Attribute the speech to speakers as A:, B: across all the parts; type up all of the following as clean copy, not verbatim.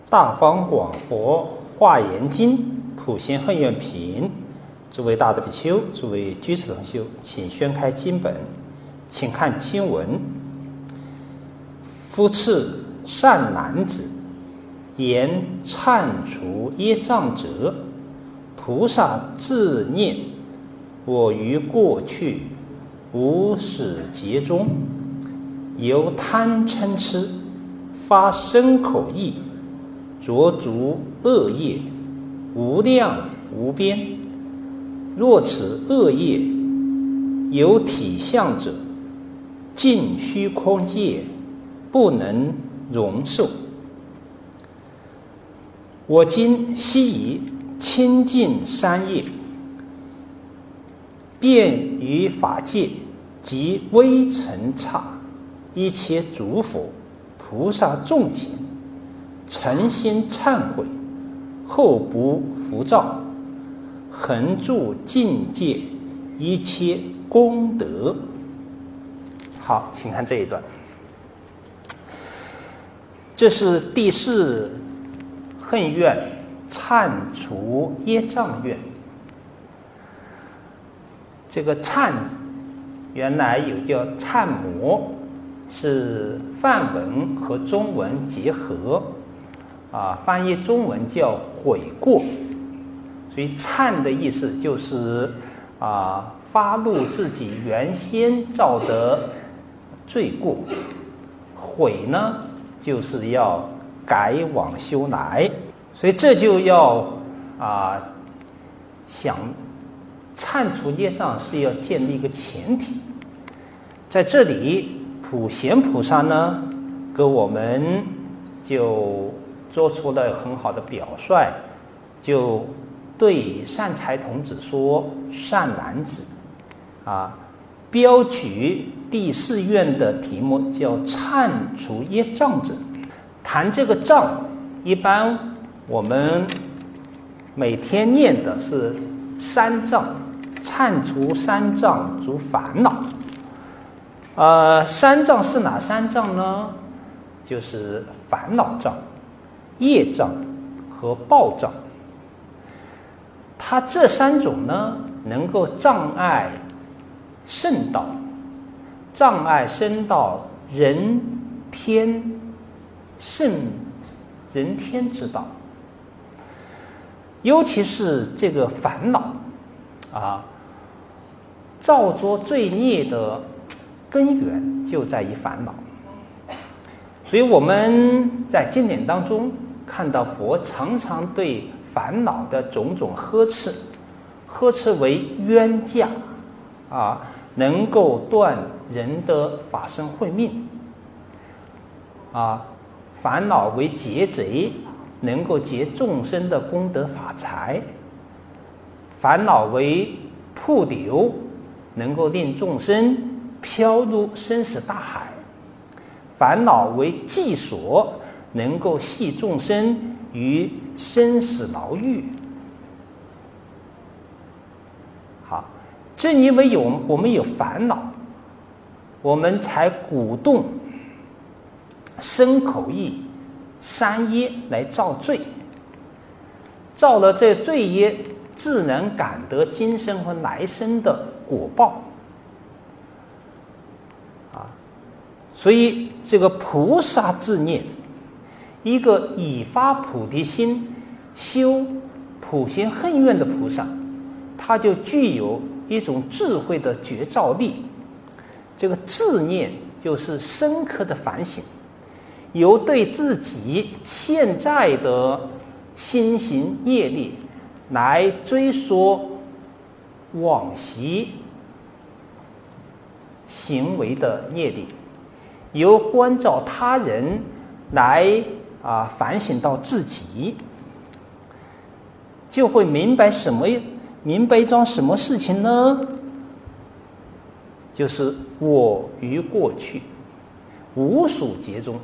A: 大方广佛华严经普贤恨愿品，诸位大德比丘，诸位居士同修，请宣开经本，请看经文。夫次善男子，言忏除业障者，菩萨自念：我于过去无始劫中，由贪嗔痴发身口意，着足恶业，无量无边。若此恶业有体相者，尽虚空界不能容受。我今悉以清净三业，便于法界及微尘刹一切诸佛菩萨众前，诚心忏悔，后不浮躁，恒住境界一切功德。好，请看这一段。这是第四恨愿忏除业障愿。这个忏原来有叫忏摩，是梵文和中文结合，翻译中文叫悔过。所以忏的意思就是发露自己原先造的罪过，悔呢就是要改往修来。所以这就要想忏除业障是要建立一个前提。在这里普贤菩萨呢给我们就做出了很好的表率，就对善财童子说：善男子，标举第四愿的题目叫忏除业障者。谈这个障，一般我们每天念的是三障，忏除三障除烦恼。三障是哪三障呢？就是烦恼障、业障和报障。它这三种呢，能够障碍圣道，障碍升到人天圣人天之道。尤其是这个烦恼造作罪孽的根源就在于烦恼。所以我们在经典当中看到佛常常对烦恼的种种呵斥为冤架能够断人的法身慧命烦恼为劫贼，能够劫众生的功德法财；烦恼为瀑流，能够令众生飘入生死大海；烦恼为系锁，能够系众生于生死牢狱。好，正因为我们有烦恼，我们才鼓动身口意三业来造罪，造了这罪业，自然感得今生和来生的果报所以这个菩萨自念，一个已发菩提心修普贤恨愿的菩萨，他就具有一种智慧的觉照力。这个自念就是深刻的反省，由对自己现在的心行业力来追溯往昔行为的业力，由关照他人来反省到自己，就会明白一桩什么事情呢？就是我于过去无始劫中，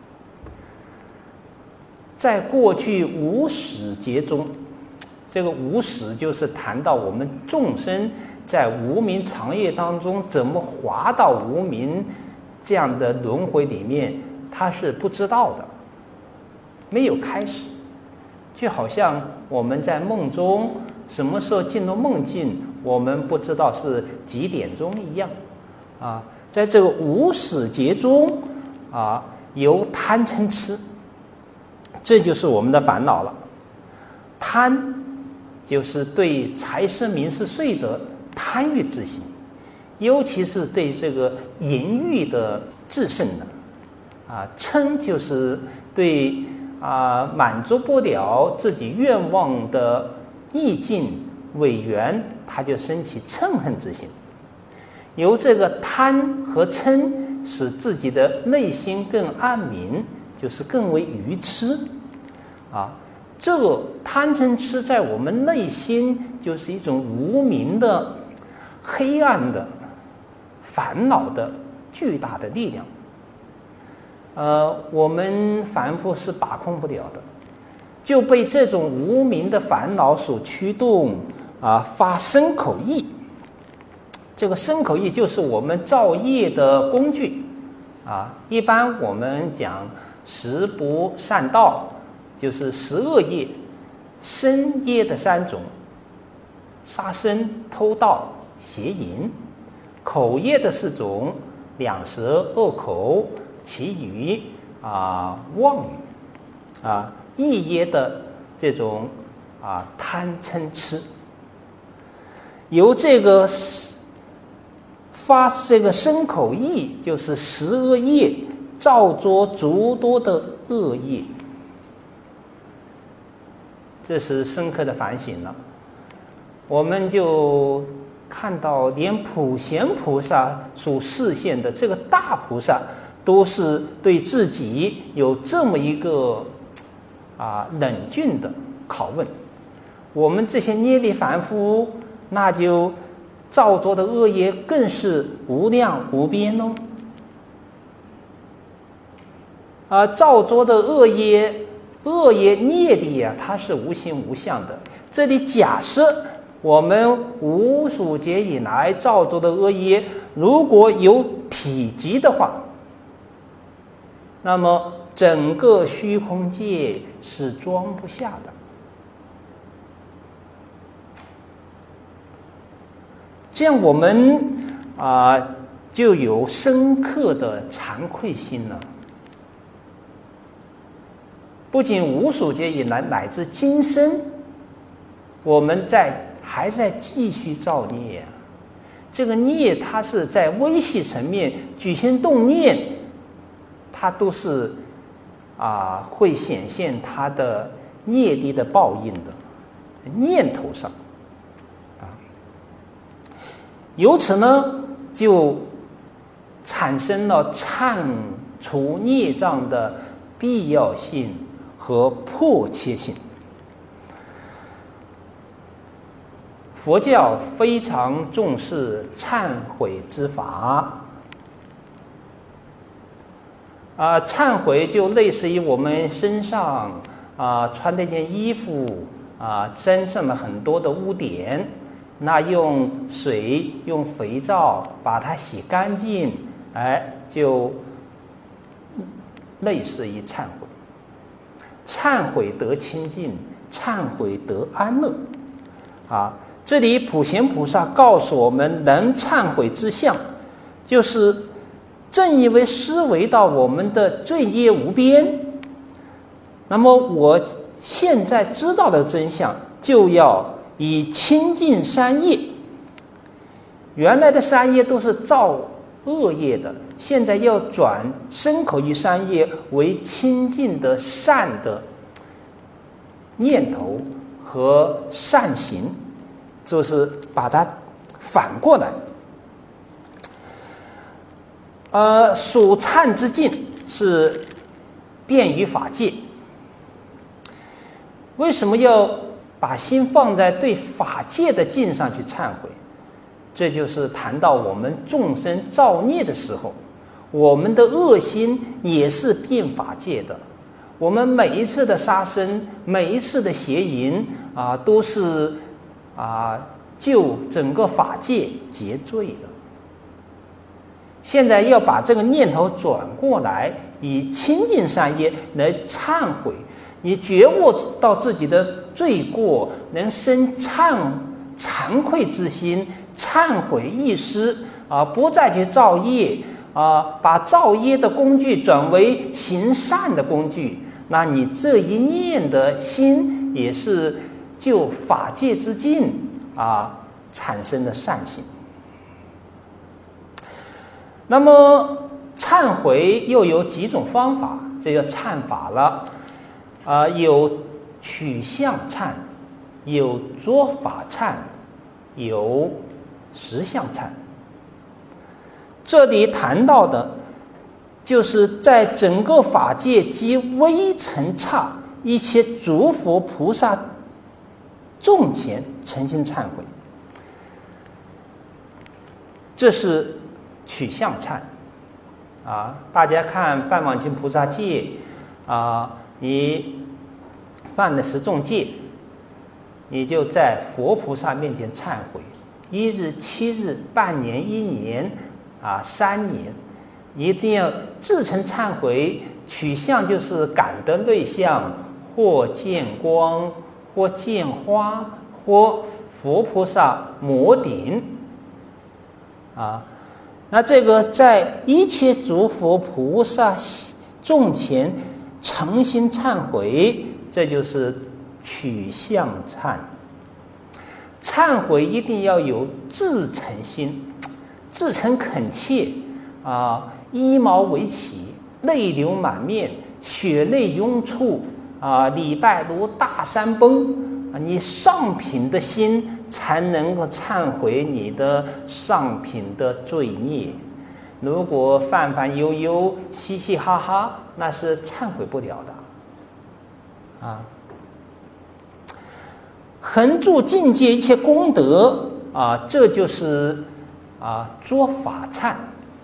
A: 在过去无始劫中，这个无始就是谈到我们众生在无明长夜当中怎么滑到无明这样的轮回里面，他是不知道的。 没有开始，就好像我们在梦中什么时候进入梦境，我们不知道是几点钟一样啊。在这个无始劫中啊，由贪嗔痴，这就是我们的烦恼了。贪就是对财色名食睡的贪欲之心，尤其是对这个淫欲的至甚的啊。嗔就是对满足不了自己愿望的逆境违缘，他就生起嗔恨之心。由这个贪和嗔使自己的内心更暗明，就是更为愚痴啊。这个贪嗔痴在我们内心就是一种无明的、黑暗的、烦恼的巨大的力量。我们凡夫是把控不了的，就被这种无明的烦恼所驱动发身口意。这个身口意就是我们造业的工具一般我们讲十不善道，就是十恶业，身业的3种：杀生、偷盗、邪淫；口业的4种：两舌、恶口、绮语妄语意业的这种贪嗔痴。由这个发这个身口意，就是十恶业，造作诸多的恶业。这是深刻的反省了。我们就看到，连普贤菩萨所示现的这个大菩萨，都是对自己有这么一个冷峻的拷问。我们这些捏力凡夫，那就造作的恶业更是无量无边造作的恶业业力它是无形无相的。这里假设我们无数劫以来造作的恶业，如果有体积的话，那么整个虚空界是装不下的。这样我们就有深刻的惭愧心了。不仅无数劫以来，乃至今生，我们还在继续造孽这个孽它是在微细层面举心动念，它都是会显现它的业力的报应的念头上由此呢，就产生了忏除孽障的必要性和迫切性。佛教非常重视忏悔之法忏悔就类似于我们身上穿的一件衣服沾上了很多的污点，那用水用肥皂把它洗干净，就类似于忏悔。忏悔得清净，忏悔得安乐这里普贤菩萨告诉我们，能忏悔之相，就是正因为思维到我们的罪业无边，那么我现在知道的真相，就要以清净三业。原来的三业都是造恶业的，现在要转身口意三业为清净的善的念头和善行，就是把它反过来。所忏之境是便于法界。为什么要把心放在对法界的境上去忏悔？这就是谈到我们众生造孽的时候，我们的恶心也是遍法界的。我们每一次的杀生，每一次的邪淫都是就整个法界结罪的。现在要把这个念头转过来，以清净善业来忏悔， 你觉悟到自己的罪过，能生惭愧之心，忏悔意思不再去造业把造业的工具转为行善的工具，那你这一念的心也是就法界之境产生的善行。那么忏悔又有几种方法，这叫忏法了有取相忏，有作法忏，有实相忏。这里谈到的就是在整个法界及微尘刹一切诸佛菩萨众前诚心忏悔，这是取相忏大家看梵网经菩萨戒你犯了10重戒，你就在佛菩萨面前忏悔，1日、7日、半年、1年3年，一定要至诚忏悔。取相就是感得类相，或见光，或见花，或佛菩萨摩顶那这个在一切诸佛菩萨众前诚心忏悔，这就是取相忏。忏悔一定要有至诚心，至诚恳切衣毛为起，泪流满面，血泪涌出礼拜如大山崩你上品的心才能够忏悔你的上品的罪孽。如果泛泛悠悠嘻嘻哈哈，那是忏悔不了的恒住境界一切功德这就是作法忏。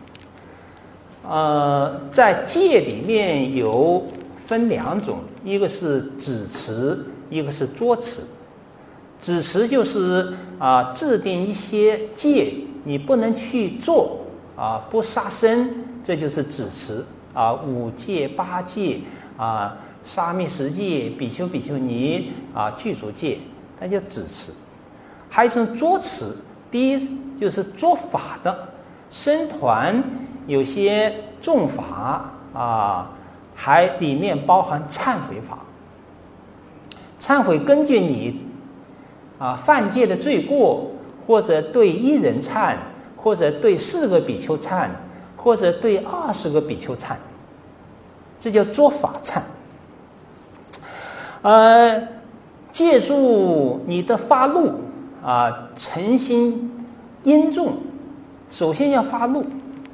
A: 在戒里面有分2种，一个是止持，一个是作持。止持就是制定一些戒，你不能去做不杀生，这就是止持5戒、8戒沙弥10戒、比丘比丘尼具足戒，那叫止持。还有一种作持，第一就是做法的，僧团有些重法还里面包含忏悔法。忏悔根据你犯戒的罪过，或者对1人忏，或者对4个比丘忏，或者对20个比丘忏，这叫作法忏。借助你的发怒诚心殷重，首先要发怒。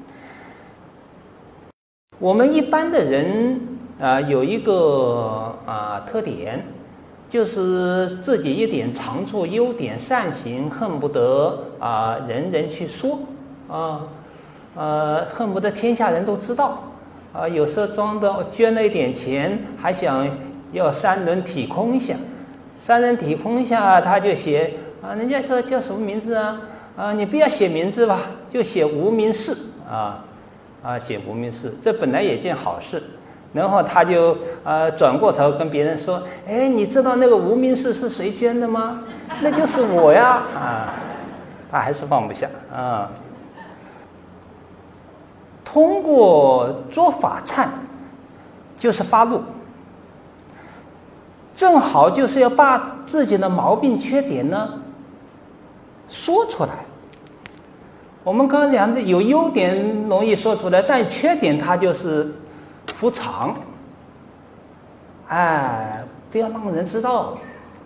A: 我们一般的人有一个特点，就是自己一点长处、优点、善行，恨不得人人去说恨不得天下人都知道有时候捐了一点钱，还想要3轮体空一下。3轮体空一下，他就写人家说叫什么名字你不要写名字吧，就写无名氏写无名氏，这本来也件好事。然后他就转过头跟别人说：“哎，你知道那个无名氏是谁捐的吗？那就是我呀！”他还是放不下通过做法忏，就是发怒，正好就是要把自己的毛病、缺点呢说出来。我们刚刚讲的有优点容易说出来，但缺点它就是伏藏，不要让人知道。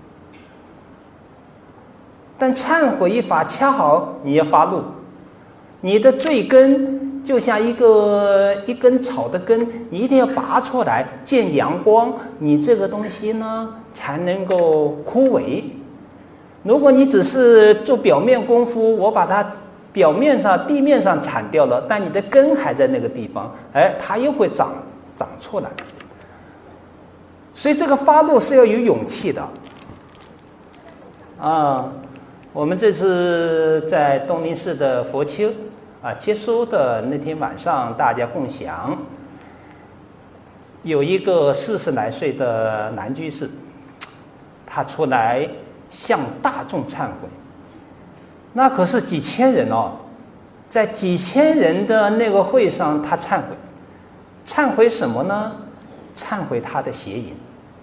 A: 但忏悔一法恰好你要发怒，你的罪根就像一根草的根，你一定要拔出来，见阳光，你这个东西呢才能够枯萎。如果你只是做表面功夫，我把它表面上地面上铲掉了，但你的根还在那个地方，它又会长出来。所以这个发怒是要有勇气的我们这次在东林寺的佛丘结束的那天晚上，大家共享有一个40来岁的男居士，他出来向大众忏悔，那可是几千人哦，在几千人的那个会上，他忏悔，忏悔什么呢？忏悔他的邪淫。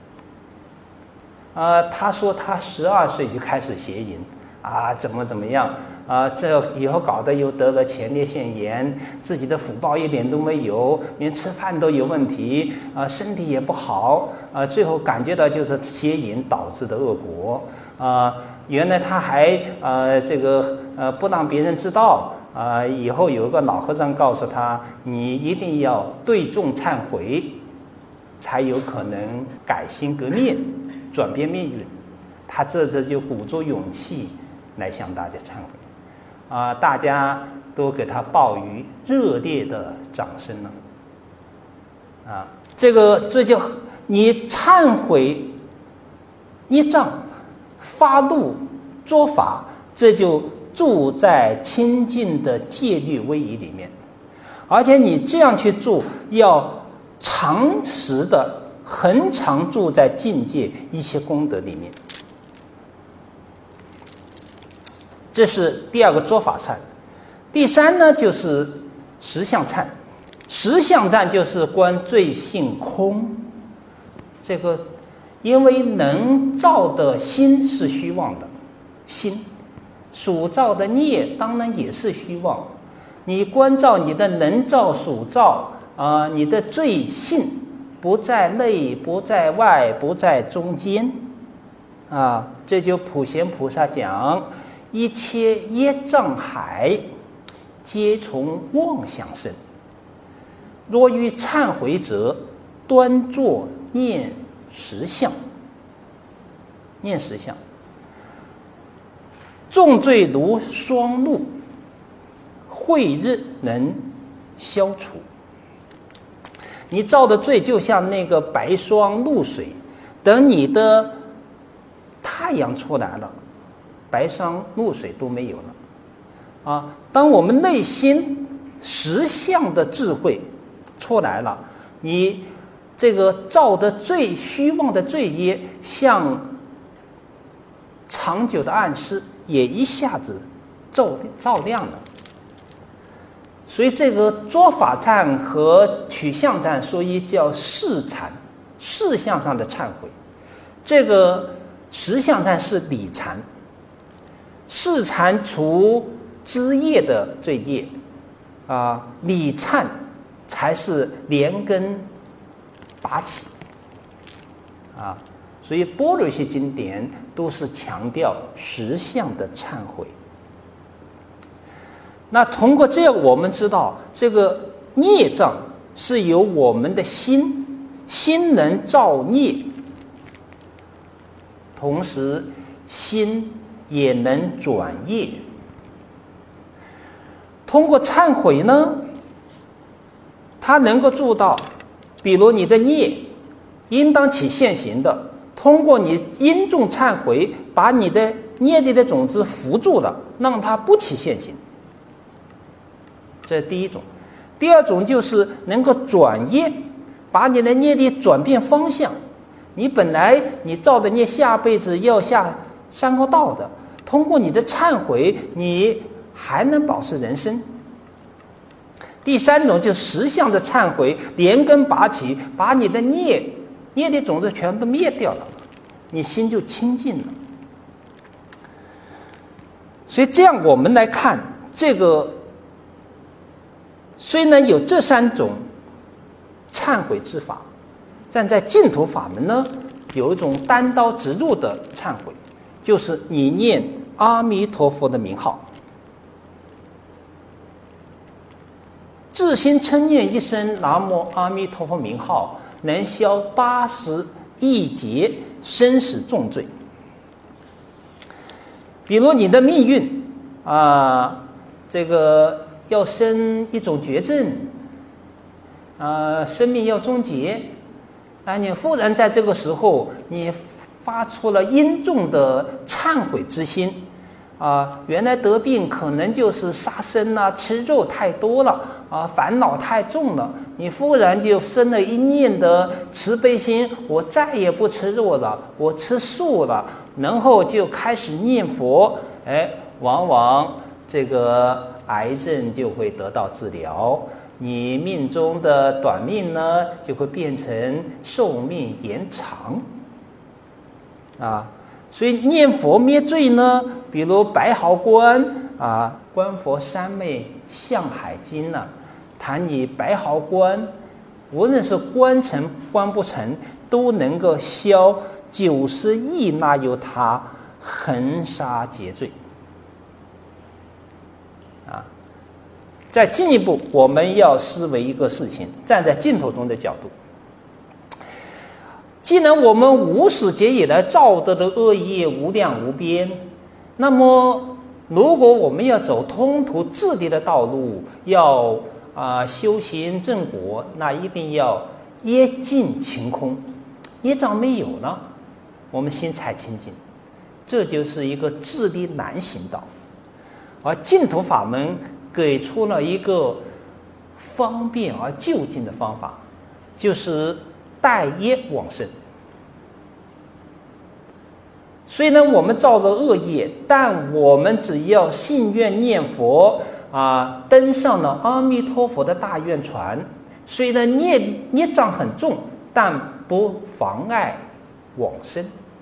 A: 他说他12岁就开始邪淫怎么样这以后搞得又得了前列腺炎，自己的福报一点都没有，连吃饭都有问题身体也不好最后感觉到就是邪淫导致的恶果原来他还不让别人知道以后有个老和尚告诉他，你一定要对众忏悔，才有可能改心革面，转变命运。他这就鼓足勇气来向大家忏悔大家都给他报以热烈的掌声了这就你忏悔业障发怒作法，这就住在清净的戒律威仪里面，而且你这样去住，要长时的恒常住在境界一切功德里面。这是第二个捉法忏。第三呢，就是实相忏。实相忏就是观罪性空。这个因为能造的心是虚妄的，心所造的孽当然也是虚妄。你观照你的能造所造你的罪性不在内，不在外，不在中间这就普贤菩萨讲，一切业障海皆从妄想生，若欲忏悔者，端坐念实相。念实相，重罪如霜露，慧日能消除。你造的罪就像那个白霜露水，等你的太阳出来了，白霜露水都没有了当我们内心实相的智慧出来了，你这个造的最虚妄的罪业，像长久的暗室也一下子照亮了。所以这个捉法忏和取相忏所以叫事禅，事相上的忏悔。这个实相忏是理禅，事禅除枝叶的罪业理忏才是连根拔起所以般若系经典都是强调实相的忏悔。那通过这样，我们知道这个孽障是由我们的心能造孽，同时心也能转业。通过忏悔呢，它能够做到，比如你的孽应当起现行的，通过你因重忏悔，把你的业力的种子扶住了，让它不起现行。这是第一种。第二种就是能够转业，把你的业力转变方向。你本来你造的孽下辈子要下三恶道的，通过你的忏悔，你还能保持人生。第三种就是实相的忏悔，连根拔起，把你的业力种子全都灭掉了，你心就清净了。所以这样我们来看，这个虽然有这三种忏悔之法，但在净土法门呢，有一种单刀直入的忏悔，就是你念阿弥陀佛的名号，自心称念一声南无阿弥陀佛名号，能消80亿劫生死重罪。比如你的命运这个要生一种绝症生命要终结你忽然在这个时候你发出了殷重的忏悔之心原来得病可能就是杀生啊，吃肉太多了烦恼太重了。你忽然就生了一念的慈悲心，我再也不吃肉了，我吃素了，然后就开始念佛，往往这个癌症就会得到治疗，你命中的短命呢，就会变成寿命延长所以念佛灭罪呢，比如白毫观观佛三昧向海经谈你白毫观，无论是观成观不成，都能够消90亿那由他，恒沙劫罪再进一步，我们要思维一个事情，站在净土宗的角度，既然我们无始劫以来造得的恶业无量无边，那么如果我们要走通途自利的道路，要修行正果，那一定要业尽晴空，业障没有了，我们心才清净，这就是一个自利难行道。而净土法门给出了一个方便而就近的方法，就是带业往生。虽然我们造着恶业，但我们只要信愿念佛登上了阿弥陀佛的大愿船，虽然业障很重，但不妨碍往生。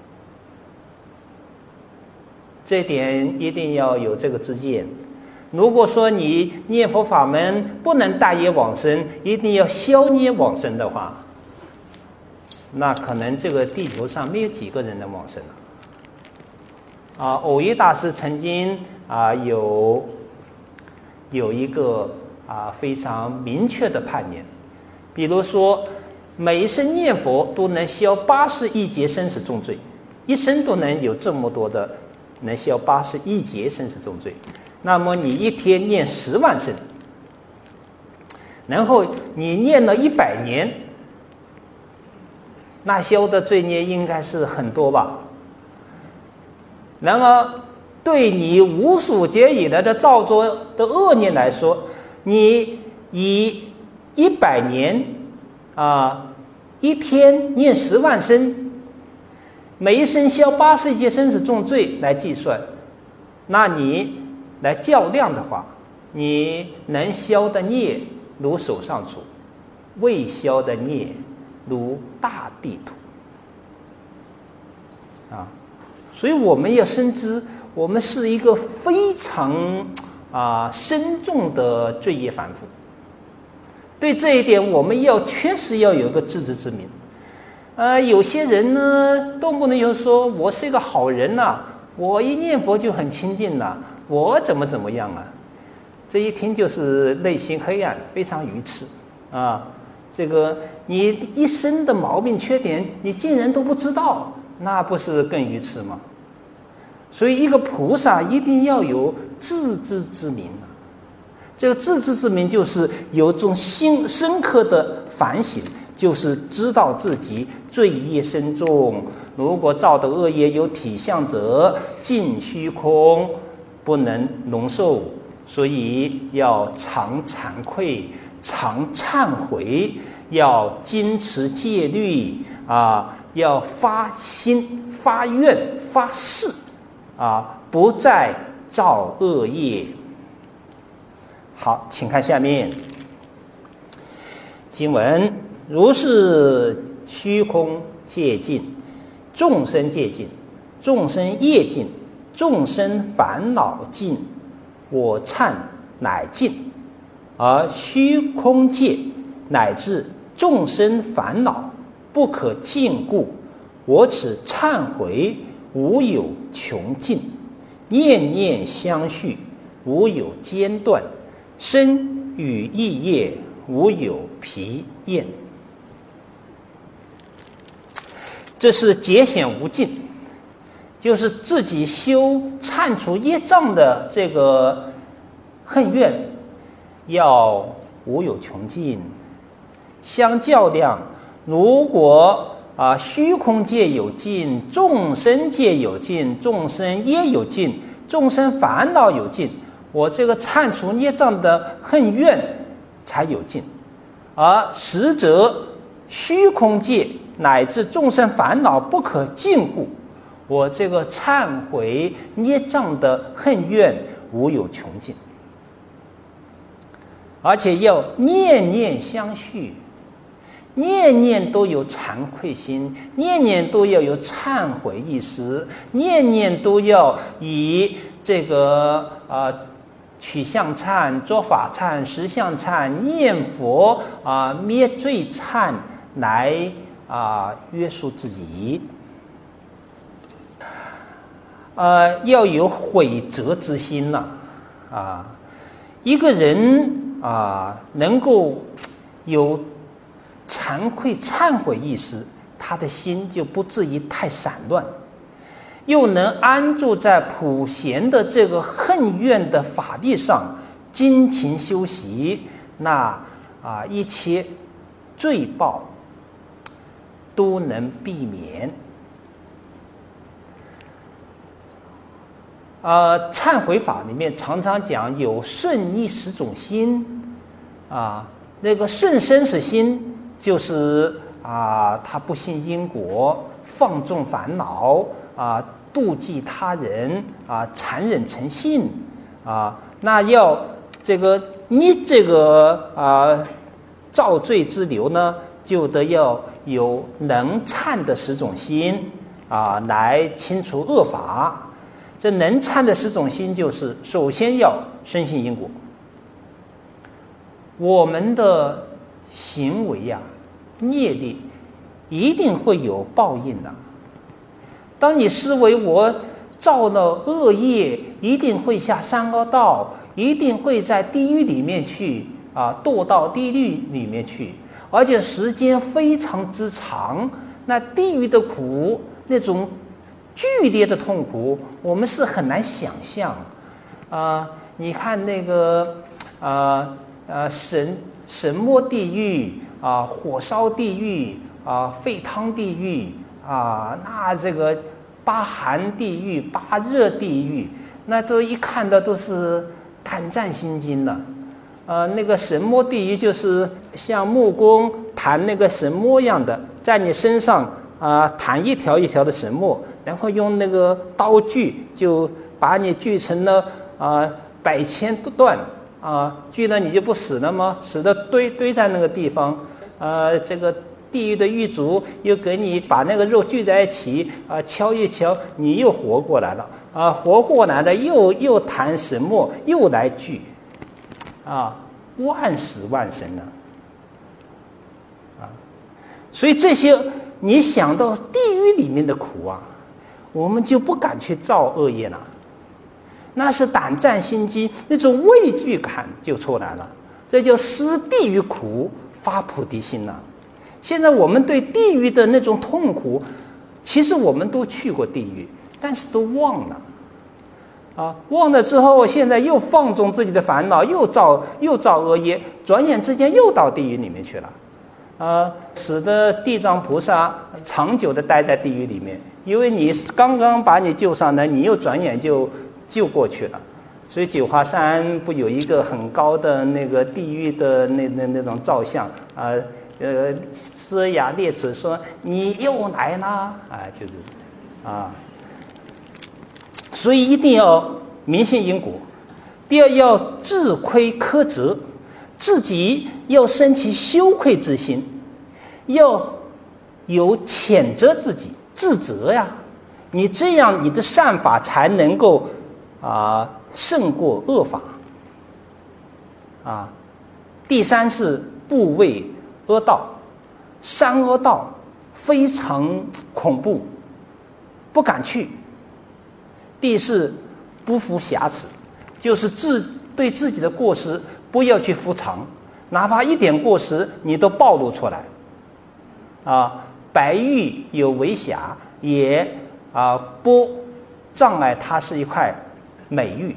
A: 这点一定要有这个知见。如果说你念佛法门不能带业往生，一定要消业往生的话，那可能这个地球上没有几个人能往生了。藕益大师曾经有一个非常明确的判言，比如说每一生念佛都能消80亿劫生死重罪，一生都能有这么多的能消80亿劫生死重罪。那么你一天念10万声，然后你念了100年，那消的罪孽应该是很多吧？然而对你无始劫以来的造作的恶孽来说，你以100年一天念10万声，每一声消80亿劫生死重罪来计算，那你来较量的话，你能消的孽如手上杵，未消的孽如大地土所以我们要深知，我们是一个非常深重的罪业凡夫。对这一点，我们确实要有一个自知之明。有些人呢，动不能就说我是一个好人我一念佛就很清净我怎么样这一听就是内心黑暗，非常愚痴这个你一生的毛病缺点，你竟然都不知道，那不是更愚痴吗？所以一个菩萨一定要有自知之明这个自知之明就是有种深刻的反省，就是知道自己罪业深重，如果造的恶业有体相者，尽虚空不能容受，所以要常惭愧，常忏悔，要矜持戒律要发心发愿发誓不再造恶业。好，请看下面经文：如是虚空界尽，众生界尽，众生业尽，众生烦恼尽，我忏乃尽。而虚空界乃至众生烦恼不可尽故，我此忏悔无有穷尽，念念相续，无有间断，身语意业无有疲厌。这是节显无尽，就是自己修忏除业障的这个恨怨要无有穷尽。相较量，如果虚空界有尽，众生界有尽，众生业有尽， 众生烦恼有尽，我这个忏除孽障的恨怨才有尽。而实则虚空界乃至众生烦恼不可尽故，我这个忏悔孽障的恨怨无有穷尽，而且要念念相续，念念都有惭愧心，念念都要有忏悔意识，念念都要以这个取向忏、做法忏、实相忏、念佛灭罪忏来约束自己。要有悔责之心呐，一个人能够有惭愧忏悔意识，他的心就不至于太散乱，又能安住在普贤的这个恨怨的法力上，精勤修习，那一切罪报都能避免。忏悔法里面常常讲有顺逆十种心，那个顺生死心就是他不信因果，放纵烦恼，妒忌他人，残忍成性，那要这个你这个造罪之流呢，就得要有能忏的十种心来清除恶法。这能忏的十种心，就是首先要深信因果。我们的行为业力一定会有报应的。当你思维我造了恶业，一定会下三恶道，一定会在地狱里面去堕到地狱里面去，而且时间非常之长，那地狱的苦，那种剧烈的痛苦，我们是很难想象。你看那个神魔地狱火烧地狱沸腾地狱那这个八寒地狱、八热地狱，那都一看到都是胆战心惊的。那个神魔地狱就是像木工弹那个神魔一样的，在你身上弹一条一条的神墨，然后用那个刀锯就把你锯成了百千段锯了你就不死了吗？死的堆在那个地方，这个地狱的狱卒又给你把那个肉锯在一起敲一敲，你又活过来了活过来了又弹神墨又来锯万死万生了所以这些你想到地狱里面的苦我们就不敢去造恶业了，那是胆战心惊，那种畏惧感就出来了，这就思地狱苦，发菩提心了。现在我们对地狱的那种痛苦，其实我们都去过地狱，但是都忘了忘了之后，现在又放纵自己的烦恼，又造恶业，转眼之间又到地狱里面去了使得地藏菩萨长久的待在地狱里面，因为你刚刚把你救上来，你又转眼就救过去了。所以九华山不有一个很高的那个地狱的那种造像呲牙咧齿说你又来了就是所以一定要明信因果。第二，要自亏苛责，自己要生起羞愧之心，要有谴责自己、自责你这样你的善法才能够胜过恶法第三是不畏恶道，三恶道非常恐怖，不敢去。第四，不服瑕疵，就是对自己的过失不要去服藏，哪怕一点过失你都暴露出来白玉有为瑕，也不障碍它是一块美玉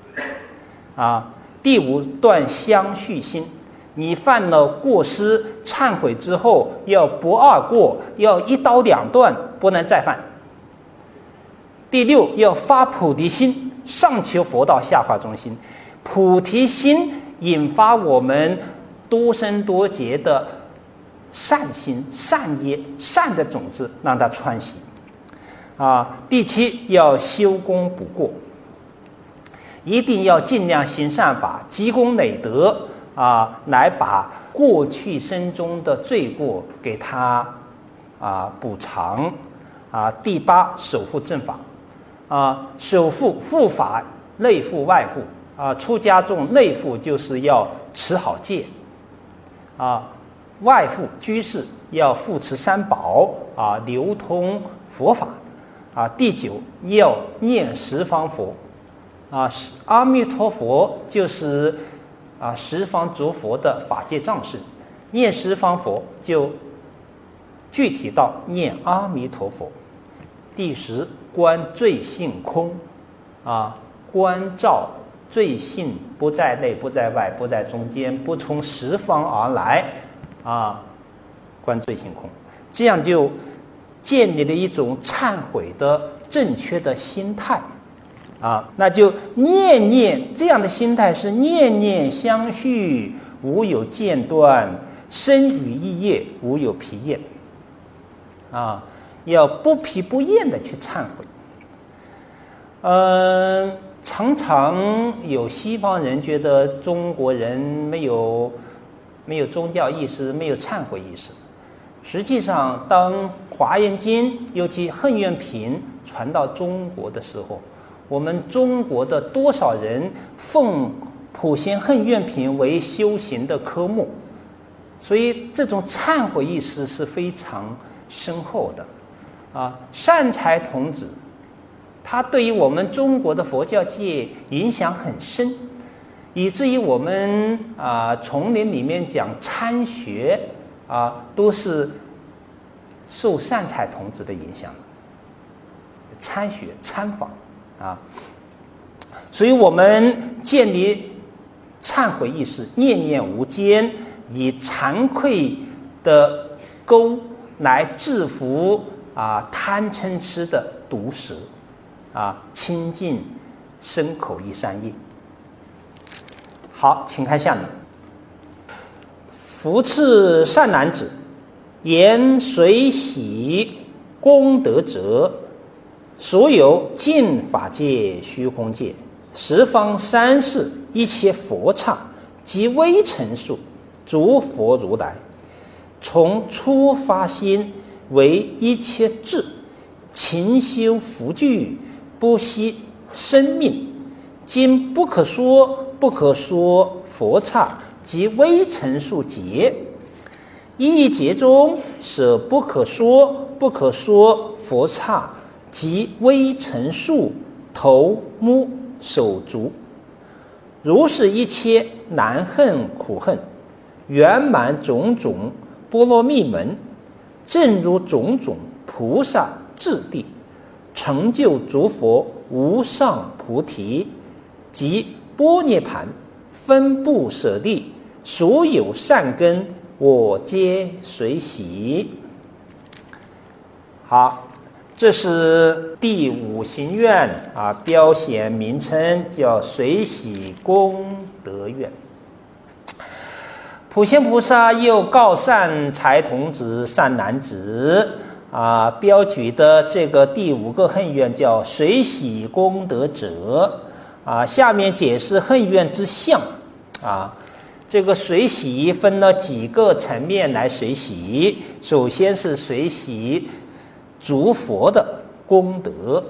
A: 第五，断相续心，你犯了过失忏悔之后要不二过，要一刀两断，不能再犯。第六，要发菩提心， 上求佛道，下化众生。菩提心引发我们多生多劫的善心、善业、善的种子，让它穿习。第七，要修功补过，一定要尽量行善法，积功累德来把过去生中的罪过给它补偿。第八，守护正法。守护护法，内护外护。出家众内护就是要持好戒，外护居士要护持三宝，流通佛法。第九，要念十方佛。阿弥陀佛就是十方诸佛的法界藏身，念十方佛就具体到念阿弥陀佛。第十，观罪性空，观照罪性不在内，不在外，不在中间，不从十方而来，观罪性空，这样就建立了一种忏悔的正确的心态。那就念念，这样的心态是念念相续，无有间断，身语意业无有疲厌。要不疲不厌的去忏悔。常常有西方人觉得中国人没有宗教意识，没有忏悔意识。实际上，当华严经尤其恨怨品传到中国的时候，我们中国的多少人奉普贤恨怨品为修行的科目，所以这种忏悔意识是非常深厚的。善财童子他对于我们中国的佛教界影响很深，以至于我们丛林里面讲参学都是受善财童子的影响的，参学参访所以我们建立忏悔意识，念念无间，以惭愧的钩来制服贪嗔痴的毒蛇，清净身口意三业。好，请看下面。福赐善男子，言随喜功德者，所有净法界、虚空界、十方三世一切佛刹及微尘数诸佛如来，从初发心为一切智，勤修福聚，不惜生命，今不可说不可说佛刹及微尘数劫，一劫中舍不可说不可说佛刹及微尘数头目手足，如是一切难恨苦恨，圆满种种波罗蜜门，正如种种菩萨智地，成就诸佛无上菩提及般涅盘，分布舍利，所有善根我皆随喜。好，这是第五行愿标显名称叫随喜功德愿。普贤菩萨又告善财童子、善男子标举的这个第五个恨愿叫随喜功德者下面解释恨愿之相这个随喜分了几个层面来随喜。首先是随喜诸佛的功德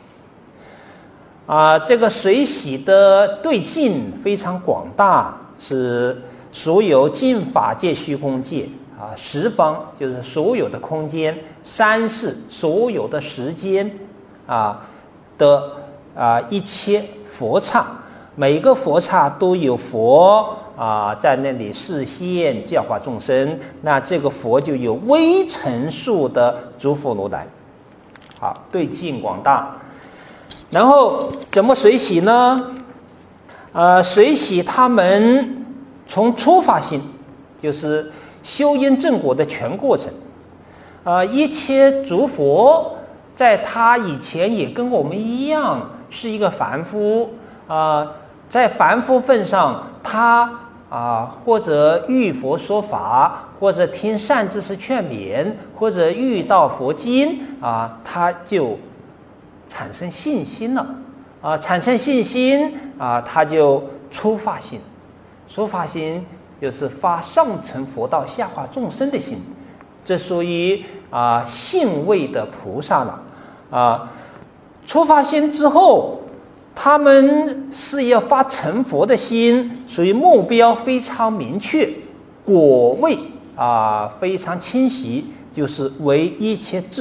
A: 这个随喜的对境非常广大，是所有净法界、虚空界十方就是所有的空间，三世所有的时间的一切佛刹，每个佛刹都有佛在那里示现教化众生，那这个佛就有微尘数的诸佛如来。好，对境广大。然后怎么随喜呢？随喜他们从初发心，就是修因正果的全过程。一切诸佛在他以前也跟我们一样是一个凡夫在凡夫份上，他或者遇佛说法，或者听善知识劝勉，或者遇到佛经他就产生信心了产生信心他就出发心，出发心就是发上乘佛道下化众生的心，这属于信位的菩萨了出发心之后，他们是要发成佛的心，属于目标非常明确，果位非常清晰，就是为一切智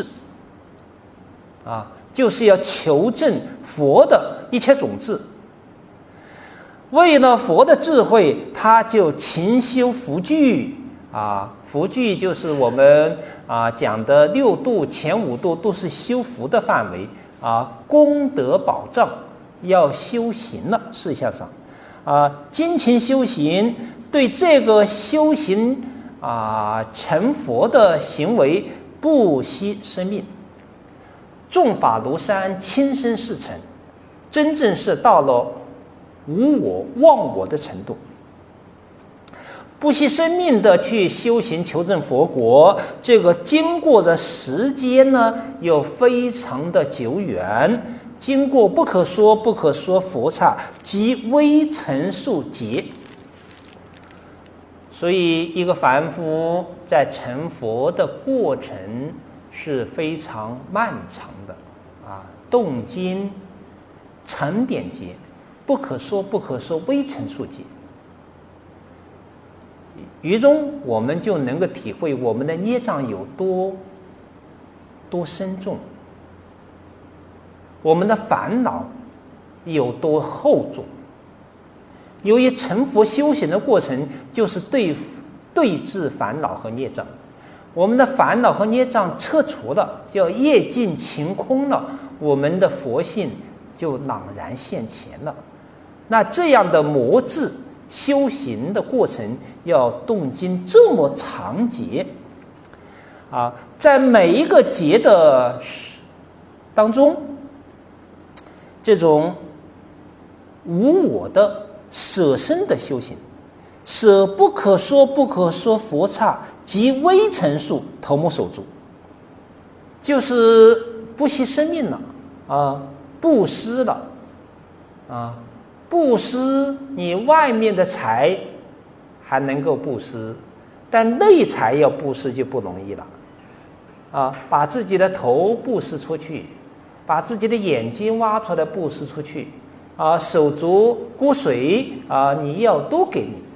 A: 就是要求证佛的一切种智。为了佛的智慧，他就勤修福聚福聚就是我们讲的六度前五度都是修福的范围功德保障要修行了。事项上精勤修行，对这个修行成佛的行为不惜生命，众法如山，亲身是尘，真正是到了无我忘我的程度，不惜生命的去修行求证佛国。这个经过的时间呢又非常的久远，经过不可说佛刹及微尘数劫，所以一个凡夫在成佛的过程是非常漫长的动经成点劫，不可说微尘数劫，于中我们就能够体会我们的孽障有多深重，我们的烦恼有多厚重。由于成佛修行的过程就是对治烦恼和孽障，我们的烦恼和孽障撤除了，叫业尽晴空了，我们的佛性就朗然现前了。那这样的魔智修行的过程要动经这么长劫在每一个劫的当中，这种无我的舍身的修行，舍不可说佛刹及微尘数头目手足，就是不惜生命了布施了布施，你外面的财还能够布施，但内财要布施就不容易了把自己的头布施出去，把自己的眼睛挖出来布施出去手足骨髓你要都给你。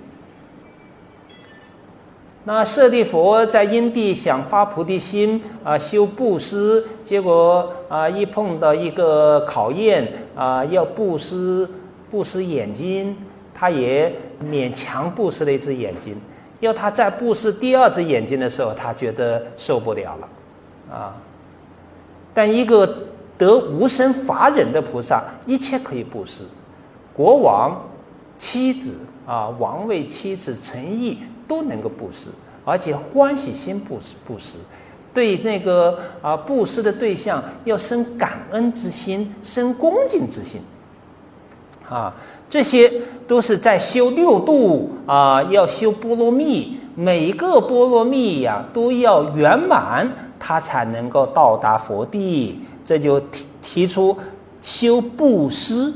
A: 那舍利佛在因地想发菩提心修布施，结果一碰到一个考验要布施眼睛，他也勉强布施了一只眼睛，要他再布施第二只眼睛的时候，他觉得受不了了但一个得无生法忍的菩萨，一切可以布施，国王妻子王位妻子诚意都能够布施，而且欢喜心布施，对那个布施的对象要生感恩之心，生恭敬之心这些都是在修六度要修波罗蜜，每个波罗蜜都要圆满，他才能够到达佛地。这就提出修布施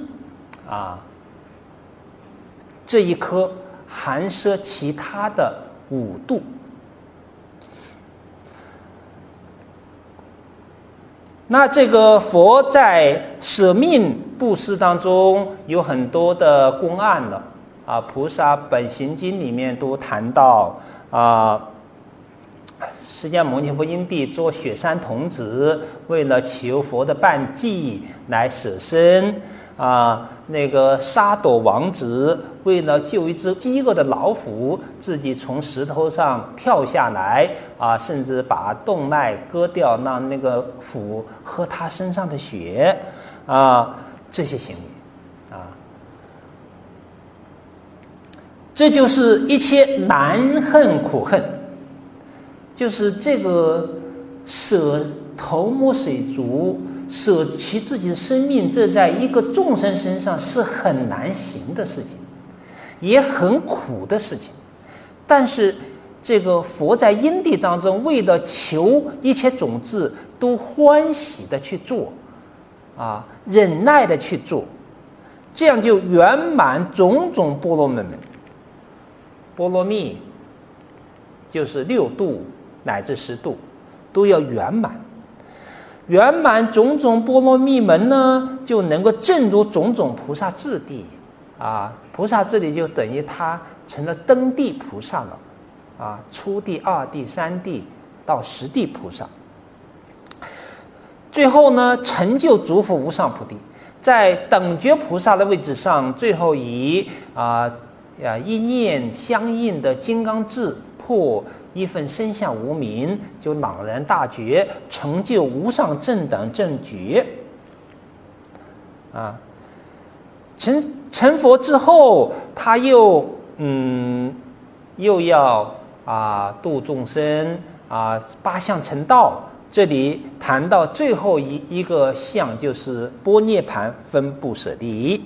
A: 这一科含摄其他的五度。那这个佛在舍命布施当中有很多的公案了菩萨本行经里面都谈到释迦牟尼佛因地做雪山童子，为了求佛的伴济来舍身那个沙斗王子为了救一只饥饿的老虎，自己从石头上跳下来甚至把动脉割掉，让那个虎喝他身上的血这些行为这就是一切难恨苦恨，就是这个舍头目水族舍弃自己的生命，这在一个众生身上是很难行的事情，也很苦的事情。但是这个佛在因地当中，为了求一切种子都欢喜的去做，忍耐的去做，这样就圆满种种波罗蜜门。波罗蜜就是6度乃至10度都要圆满。圆满种种波罗蜜门呢，就能够证入种种菩萨智地菩萨智地就等于他成了登地菩萨了初地、2地、3地到10地菩萨。最后呢，成就诸佛无上菩提，在等觉菩萨的位置上，最后以一念相应的金刚智破一分身相无明，就朗然大觉，成就无上正等正觉。成佛之后，他又要度众生8相成道。这里谈到最后一个相，就是般涅盘分不舍离。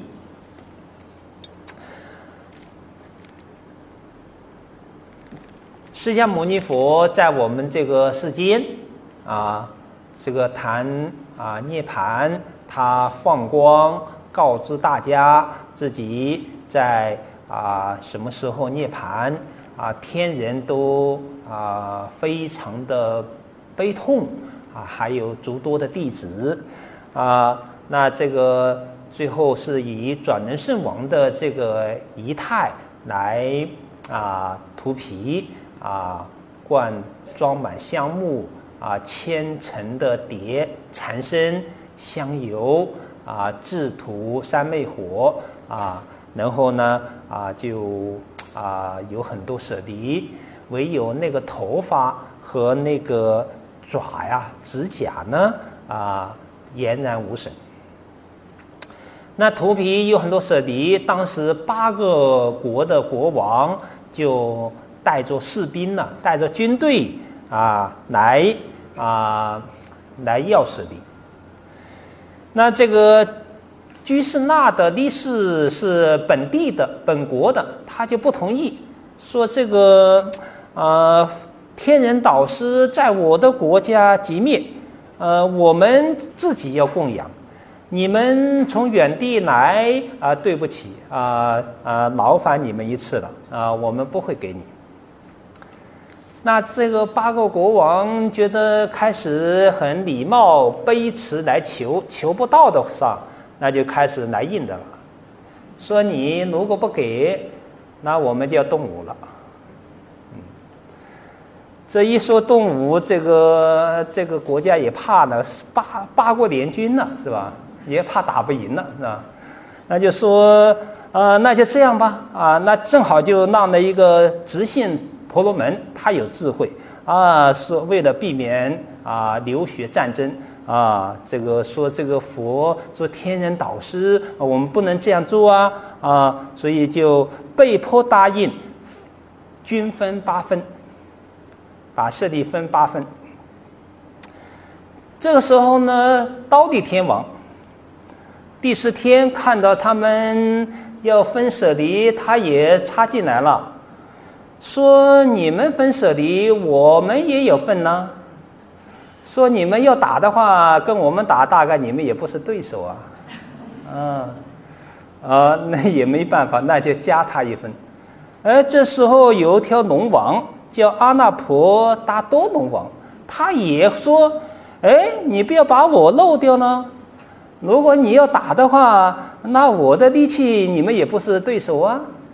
A: 释迦牟尼佛在我们这个世间这个谈涅盘，他放光告知大家自己在什么时候涅盘天人都非常的悲痛还有诸多的弟子那这个最后是以转轮圣王的这个仪态来涂皮灌装满香木千层的碟缠身香油制涂三昧火然后呢就有很多舍离，唯有那个头发和那个爪指甲呢俨然无损。那涂皮有很多舍离，当时8个国的国王就带着士兵带着军队来要舍离。那这个居士那的力士是本地的本国的，他就不同意，说这个天人导师在我的国家寂灭，我们自己要供养，你们从远地来对不起劳烦你们一次了我们不会给你。那这个8个国王觉得开始很礼貌卑辞来求不到的上，那就开始来硬的了，说你如果不给，那我们就要动武了。这一说动武，这个国家也怕呢，八国联军呢，是吧？也怕打不赢了，是吧？那就说那就这样吧那正好就让了一个直线婆罗门，他有智慧说为了避免流血战争这个说这个佛做天人导师我们不能这样做所以就被迫答应均分8分，把舍利分8分。这个时候呢，刀地天王第10天看到他们要分舍离，他也插进来了，说你们分舍离，我们也有份呢。说你们要打的话，跟我们打，大概你们也不是对手那也没办法，那就加他1分。这时候有一条龙王叫阿那婆达多龙王，他也说，你不要把我漏掉呢。如果你要打的话，那我的力气你们也不是对手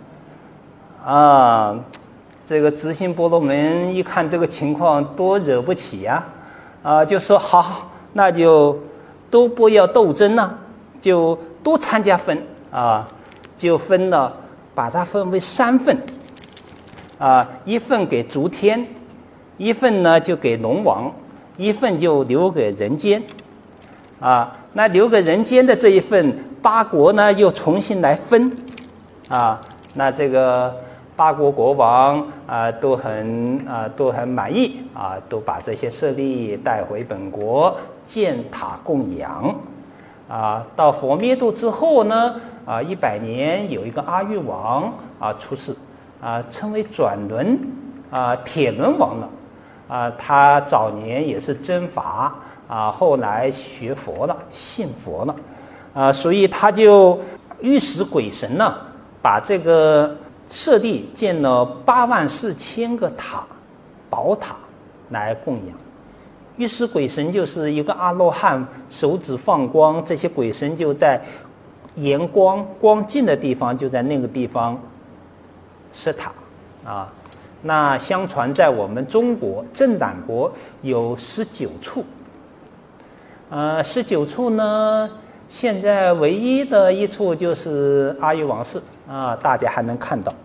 A: 这个执行婆罗门一看这个情况多惹不起就说好，那就都不要斗争就都参加分就分了，把它分为3份1份给诸天，1份呢就给龙王，1份就留给人间那留给人间的这1份8国呢又重新来分那这个8国国王都很满意都把这些舍利带回本国， 建塔供养。到佛灭度之后呢，100年有一个阿育王出世，称为转轮铁轮王了。他早年也是真法后来学佛了，信佛了所以他就御使鬼神呢，把这个舍利建了84000个塔，宝塔来供养。御使鬼神就是一个阿罗汉手指放光，这些鬼神就在沿光近的地方，就在那个地方设塔那相传在我们中国正党国有19处，19处呢，现在唯一的一处就是阿育王寺大家还能看到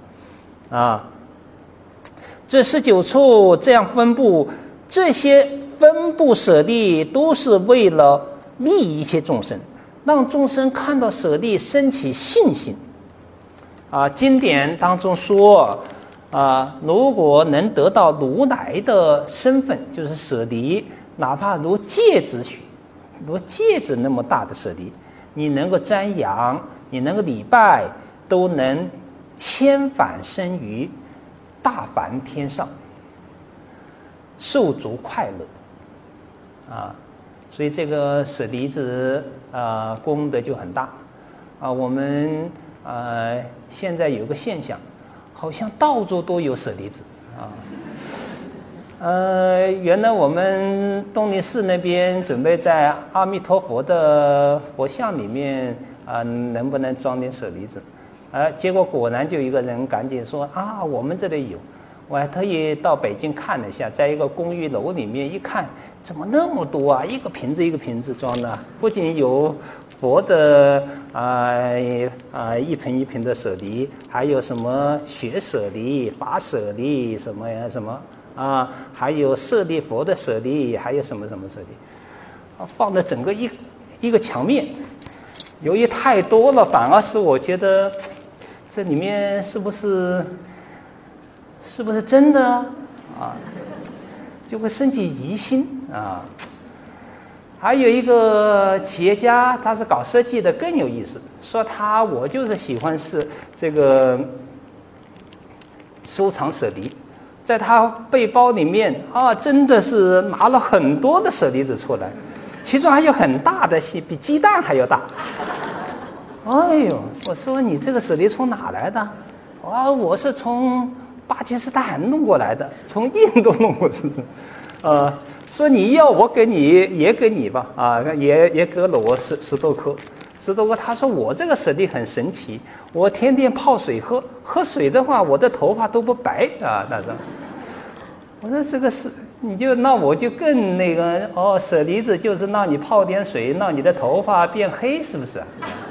A: 这19处这样分布，这些分布舍利都是为了利益一切众生，让众生看到舍利升起信心经典当中说如果能得到如来的身份，就是舍利，哪怕如芥子那么大的舍利，你能够瞻仰，你能够礼拜，都能千返生于大梵天上，受足快乐所以这个舍利子功德就很大我们现在有个现象，好像到处都有舍利子原来我们东林寺那边准备在阿弥陀佛的佛像里面能不能装点舍利子结果果然就一个人赶紧说我们这里有。我还特意到北京看了一下，在一个公寓楼里面一看，怎么那么多一个瓶子一个瓶子装的，不仅有佛的一瓶一瓶的舍利，还有什么学舍利、法舍利什么呀什么还有舍利佛的舍利，还有什么什么舍利放在整个一个墙面。由于太多了，反而是我觉得这里面是不是真的就会升起疑心还有一个企业家，他是搞设计的，更有意思，说我就是喜欢是这个收藏舍利，在他背包里面真的是拿了很多的舍利子出来，其中还有很大的，比鸡蛋还要大。哎呦，我说你这个舍利从哪来的？我是从巴基斯坦弄过来的，从印度弄过去的。说你要我给你也给你吧，也给了我十多颗。他说我这个舍利很神奇，我天天泡水喝水的话，我的头发都不白他说，我说这个是那我就更那个舍利子就是让你泡点水，让你的头发变黑，是不是？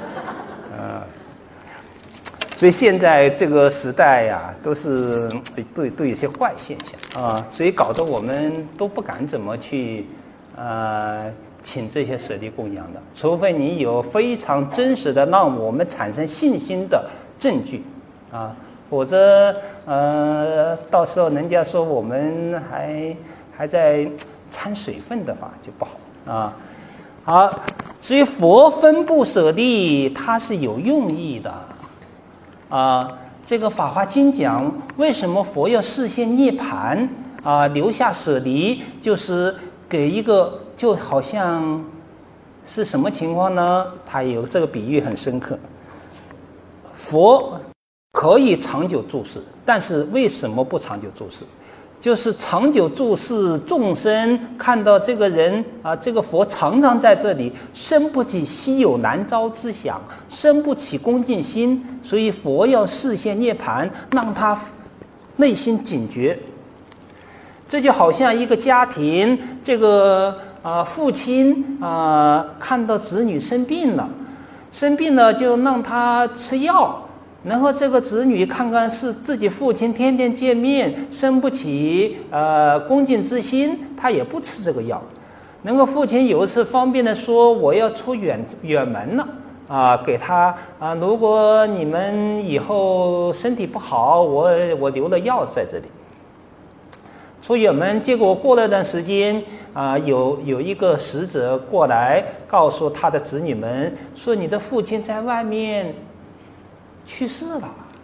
A: 所以现在这个时代都是都有些坏现象所以搞得我们都不敢怎么去请这些舍利供养的，除非你有非常真实的让我们产生信心的证据否则到时候人家说我们还在掺水分的话就不好好，所以佛分布舍利它是有用意的这个《法华经》讲，为什么佛要示现涅槃留下舍利，就是给一个就好像是什么情况呢？他有这个比喻很深刻。佛可以长久住世，但是为什么不长久住世？就是长久住世，众生看到这个人这个佛常常在这里，生不起稀有难招之想，生不起恭敬心，所以佛要示现涅槃，让他内心警觉。这就好像一个家庭，这个父亲看到子女生病了就让他吃药，然后这个子女看看是自己父亲天天见面，生不起恭敬之心，他也不吃这个药。然后父亲有一次方便的说，我要出远门了给他如果你们以后身体不好，我留了药在这里。 出远门。结果过了一段时间有一个使者过来告诉他的子女们说，你的父亲在外面去世了。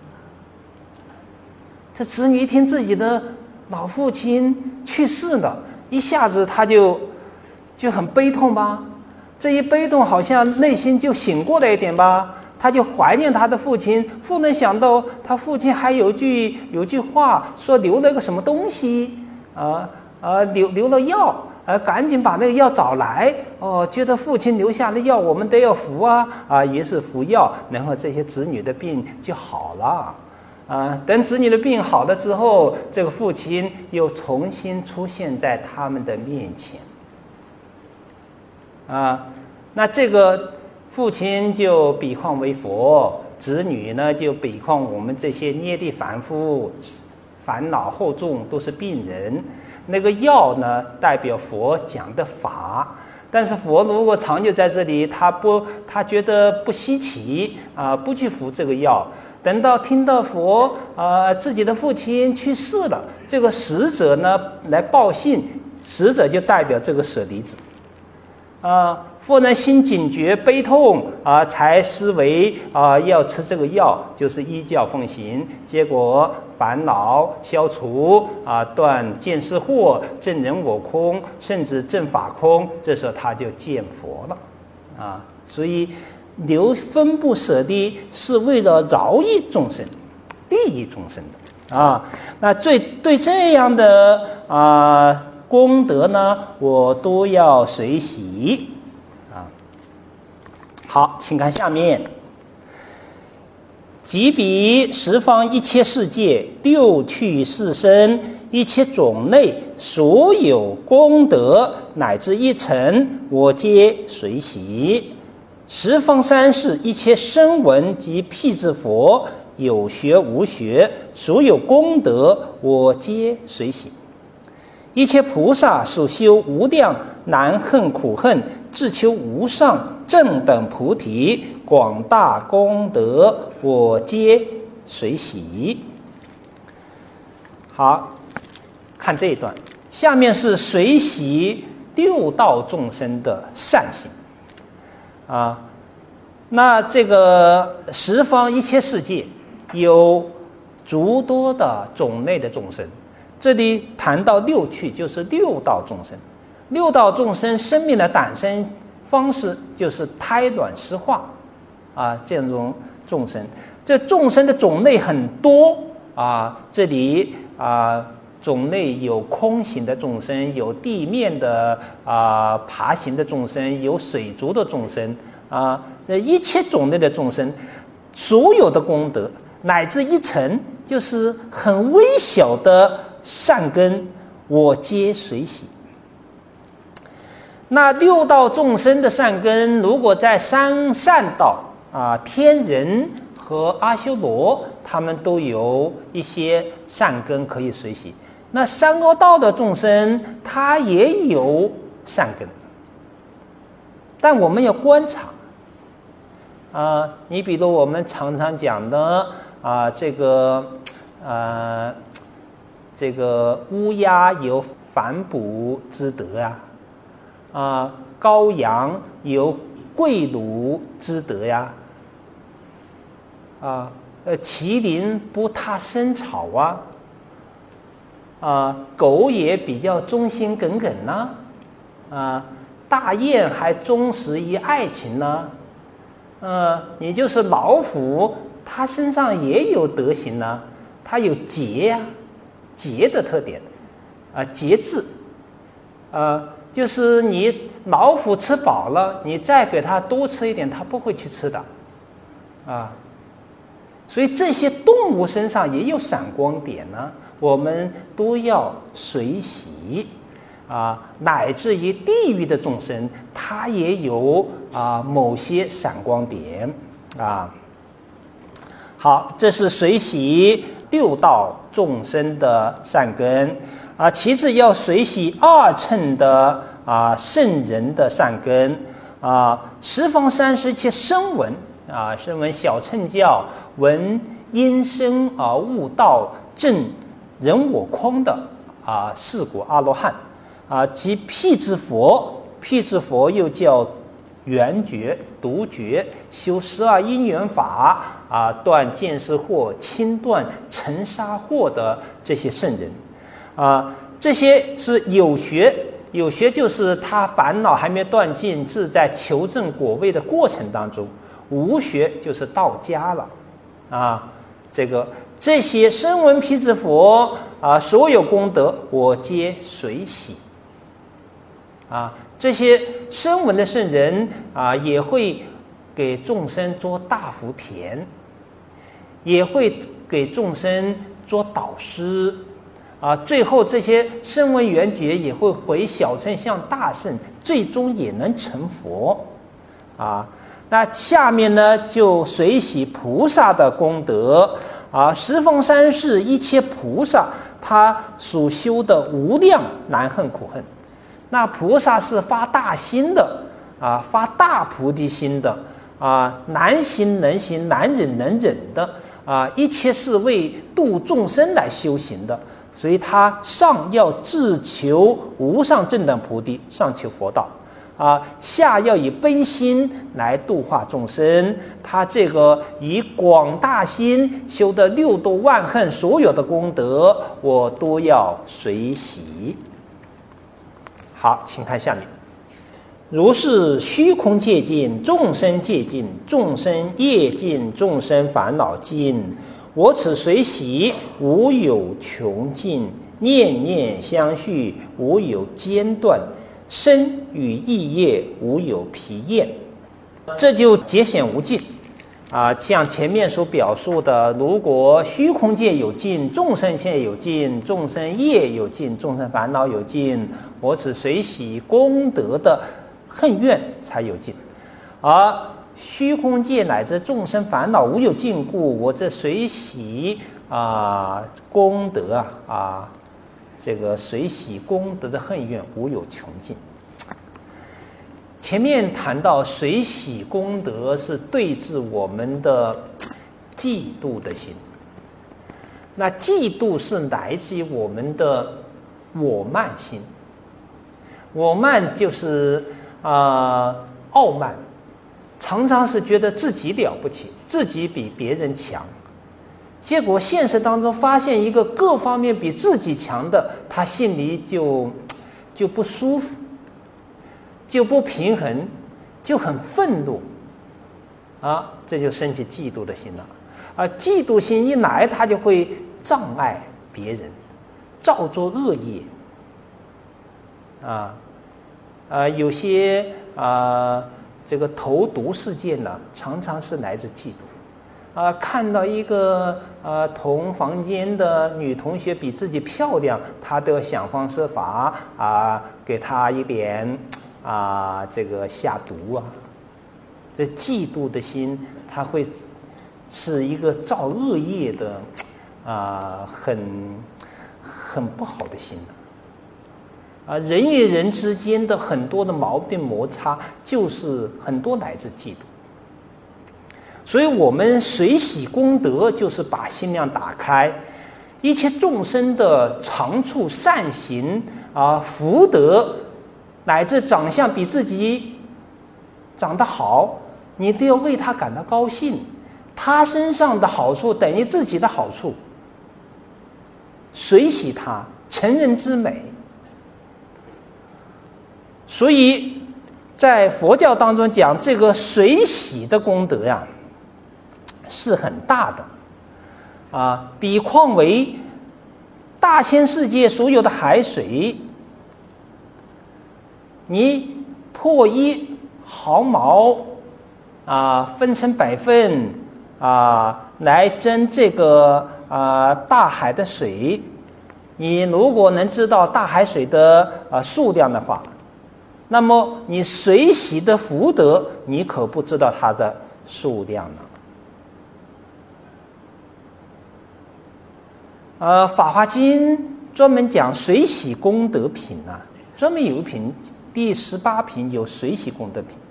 A: 这子女一听自己的老父亲去世了，一下子他就很悲痛吧。这一悲痛，好像内心就醒过来一点吧。他就怀念他的父亲，不能想到他父亲还有句话说留了个什么东西留了药，赶紧把那个药找来。觉得父亲留下的药我们都要服于是服药，然后这些子女的病就好了。等子女的病好了之后，这个父亲又重新出现在他们的面前。那这个父亲就比况为佛，子女呢就比况我们这些业力凡夫，烦恼厚重，都是病人。那个药呢，代表佛讲的法，但是佛如果长久在这里，他觉得不稀奇不去服这个药。等到听到佛自己的父亲去世了，这个使者呢来报信，使者就代表这个舍利子。夫人心警觉悲痛才思维要吃这个药，就是依教奉行，结果烦恼消除断见思惑，证人我空，甚至证法空，这时候他就见佛了所以留分布舍利是为了饶益众生，利益众生的那对这样的功德呢，我都要随喜好，请看下面，即彼十方一切世界，六趣四身，一切种类，所有功德乃至一尘，我皆随喜。十方三世一切声闻及辟支佛，有学无学，所有功德我皆随喜。一切菩萨所修无量难恨苦恨，自求无上正等菩提，广大功德我皆随喜。好，看这一段，下面是随喜六道众生的善行那这个十方一切世界有诸多的种类的众生，这里谈到六趣，就是六道众生。六道众生生命的诞生方式就是胎卵湿化这种众生。这众生的种类很多这里种类有空行的众生，有地面的爬行的众生，有水族的众生一切种类的众生，所有的功德乃至一尘，就是很微小的善根，我皆随喜。那六道众生的善根，如果在三善道天人和阿修罗，他们都有一些善根可以随喜。那三恶道的众生，他也有善根，但我们要观察你比如我们常常讲的这个乌鸦有反哺之德羔羊有跪乳之德麒麟不踏生草狗也比较忠心耿耿大雁还忠实于爱情你就是老虎，它身上也有德行它有节节的特点节制就是你老虎吃饱了，你再给它多吃一点，它不会去吃的所以这些动物身上也有闪光点我们都要随喜乃至于地狱的众生，它也有某些闪光点好，这是随喜六道众生的善根其次要随喜二乘的圣人的善根十方三世一切声闻声闻小乘教闻音声悟道证人我空的四果阿罗汉即辟支佛，辟支佛又叫圆觉、独觉，修12因缘法断见思惑、清断尘沙惑的这些圣人这些是有学。有学就是他烦恼还没断尽，是在求证果位的过程当中；无学就是到家了这些声闻辟支佛所有功德我皆随喜这些声闻的圣人也会给众生做大福田，也会给众生做导师最后这些声闻缘觉也会回小乘向大乘，最终也能成佛那下面呢就随喜菩萨的功德十方三世一切菩萨他所修的无量难恨苦恨。那菩萨是发大心的发大菩提心的难行能行，难忍能忍的一切是为度众生来修行的。所以他上要自求无上正等菩提，上求佛道下要以悲心来度化众生。他这个以广大心修的6度万恨所有的功德，我都要随喜。好，请看下面。如是虚空界尽，众生界尽，众生业尽，众生烦恼尽，我此随喜无有穷尽，念念相续无有间断，身与意业无有疲厌。这就节显无尽像前面所表述的，如果虚空界有尽，众生界有尽，众生业有尽，众生烦恼有尽，我此随喜功德的恨怨才有尽。而虚空界乃至众生烦恼无有尽故，我这随喜功德这个随喜功德的恨怨无有穷尽。前面谈到随喜功德是对治我们的嫉妒的心，那嫉妒是来自于我们的我慢心。我慢就是傲慢，常常是觉得自己了不起，自己比别人强，结果现实当中发现一个各方面比自己强的，他心里就不舒服，就不平衡，就很愤怒这就升起嫉妒的心了嫉妒心一来，他就会障碍别人，造作恶业有些这个投毒事件呢，常常是来自嫉妒看到一个同房间的女同学比自己漂亮，他都要想方设法给她一点这个下毒这嫉妒的心，它会是一个造恶业的很不好的心人与人之间的很多的矛盾摩擦，就是很多来自嫉妒。所以我们随喜功德，就是把心量打开，一切众生的长处善行福德，乃至长相比自己长得好，你都要为他感到高兴。他身上的好处等于自己的好处，随喜他，成人之美。所以在佛教当中讲，这个随喜的功德是很大的比况为大千世界所有的海水，你破1毫毛分成100份来蒸这个大海的水，你如果能知道大海水的数量的话，那么你随喜的福德，你可不知道它的数量呢。法华经专门讲随喜功德品专门有一品第18品有随喜功德品，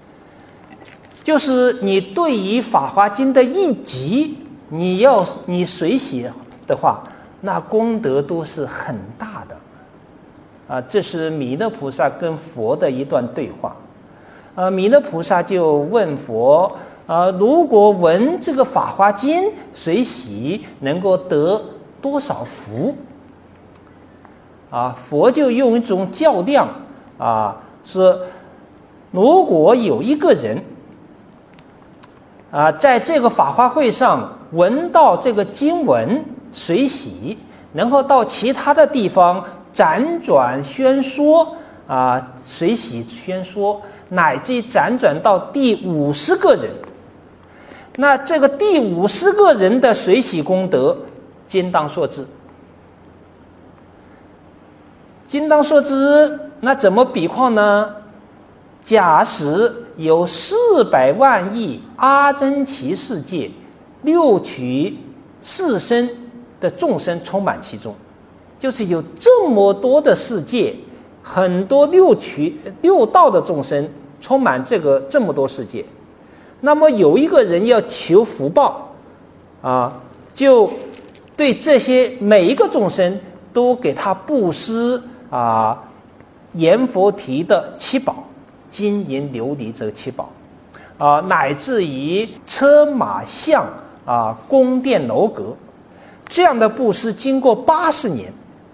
A: 就是你对于法华经的一集，你随喜的话，那功德都是很大的。 这是弥勒菩萨跟佛的一段对话。弥勒菩萨就问佛，如果闻这个《法华经》随喜，能够得多少福？佛就用一种较量说，如果有一个人在这个法华会上闻到这个经文随喜，能够到其他的地方辗转宣说随喜宣说，乃至辗转到第50个人，那这个第50个人的随喜功德，今当说之。今当说之，那怎么比况呢？假使有400万亿阿僧祇世界六趣四身的众生充满其中，就是有这么多的世界，很多六道的众生充满这么多世界。那么有一个人要求福报就对这些每一个众生都给他布施阎浮提的7宝，金银琉璃这7宝乃至于车马象宫殿楼阁，这样的布施经过80年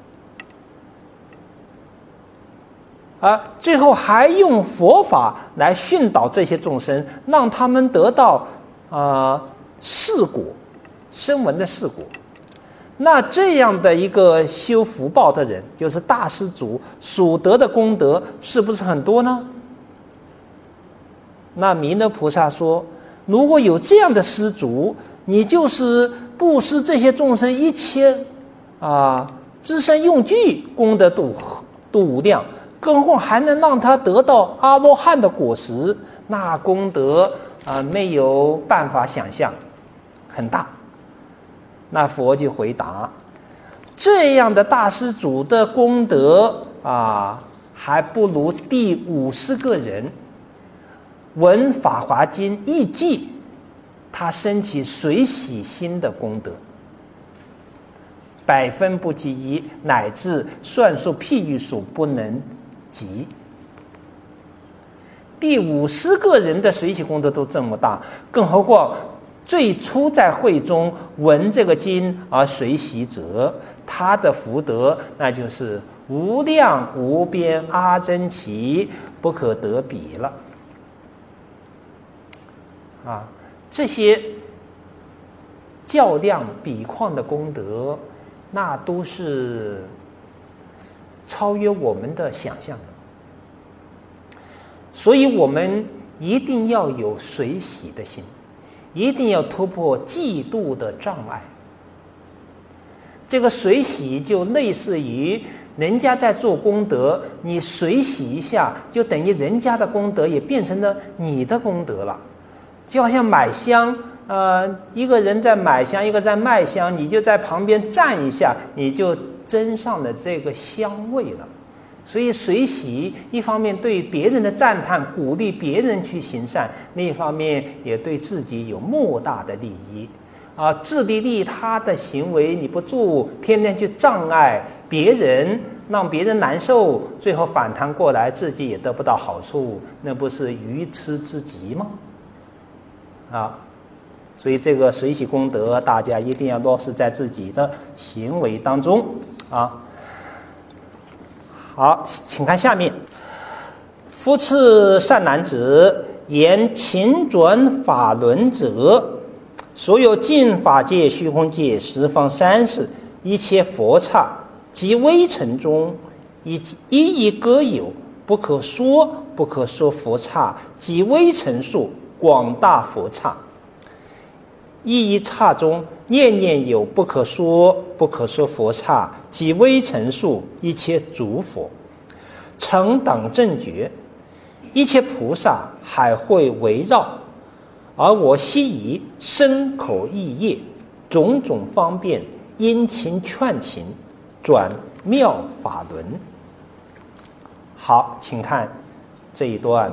A: 最后还用佛法来训导这些众生，让他们得到4果，声闻的4果。那这样的一个修福报的人，就是大施主所得的功德，是不是很多呢？那弥勒菩萨说，如果有这样的施主，你就是布施这些众生一切资身用具功德度无量，更何况还能让他得到阿罗汉的果实，那功德没有办法想象，很大。那佛就回答，这样的大施主的功德还不如第50个人闻法华经一记，他升起随喜心的功德，100分不及1，乃至算数譬喻数不能及。第50个人的随喜功德都这么大，更何况最初在会中闻这个经而随喜者，他的福德那就是无量无边阿僧祇，不可得比了这些较量比况的功德，那都是超越我们的想象的。所以我们一定要有随喜的心，一定要突破嫉妒的障碍。这个随喜就类似于人家在做功德，你随喜一下，就等于人家的功德也变成了你的功德了。就好像买香，一个人在买香，一个在卖香，你就在旁边站一下，你就增上了这个香味了。所以随喜一方面对别人的赞叹，鼓励别人去行善，另一方面也对自己有莫大的利益自利利他的行为你不做，天天去障碍别人，让别人难受，最后反弹过来自己也得不到好处，那不是愚痴之极吗？所以这个随喜功德，大家一定要落实在自己的行为当中好，请看下面。夫次善男子，言勤转法轮者，所有尽法界、虚空界、十方三世一切佛刹及微尘中，一各有不可说佛刹及微尘数广大佛刹，一刹中念念有不可说佛刹及微尘数一切诸佛，成等正觉，一切菩萨海会围绕，而我悉以身口意业种种方便，殷勤劝勤，转妙法轮。好，请看这一段。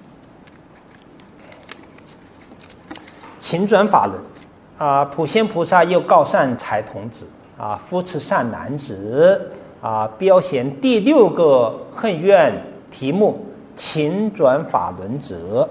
A: 勤转法轮普贤菩萨又告善财童子夫次善男子标显第6个恨怨题目：勤转法轮者。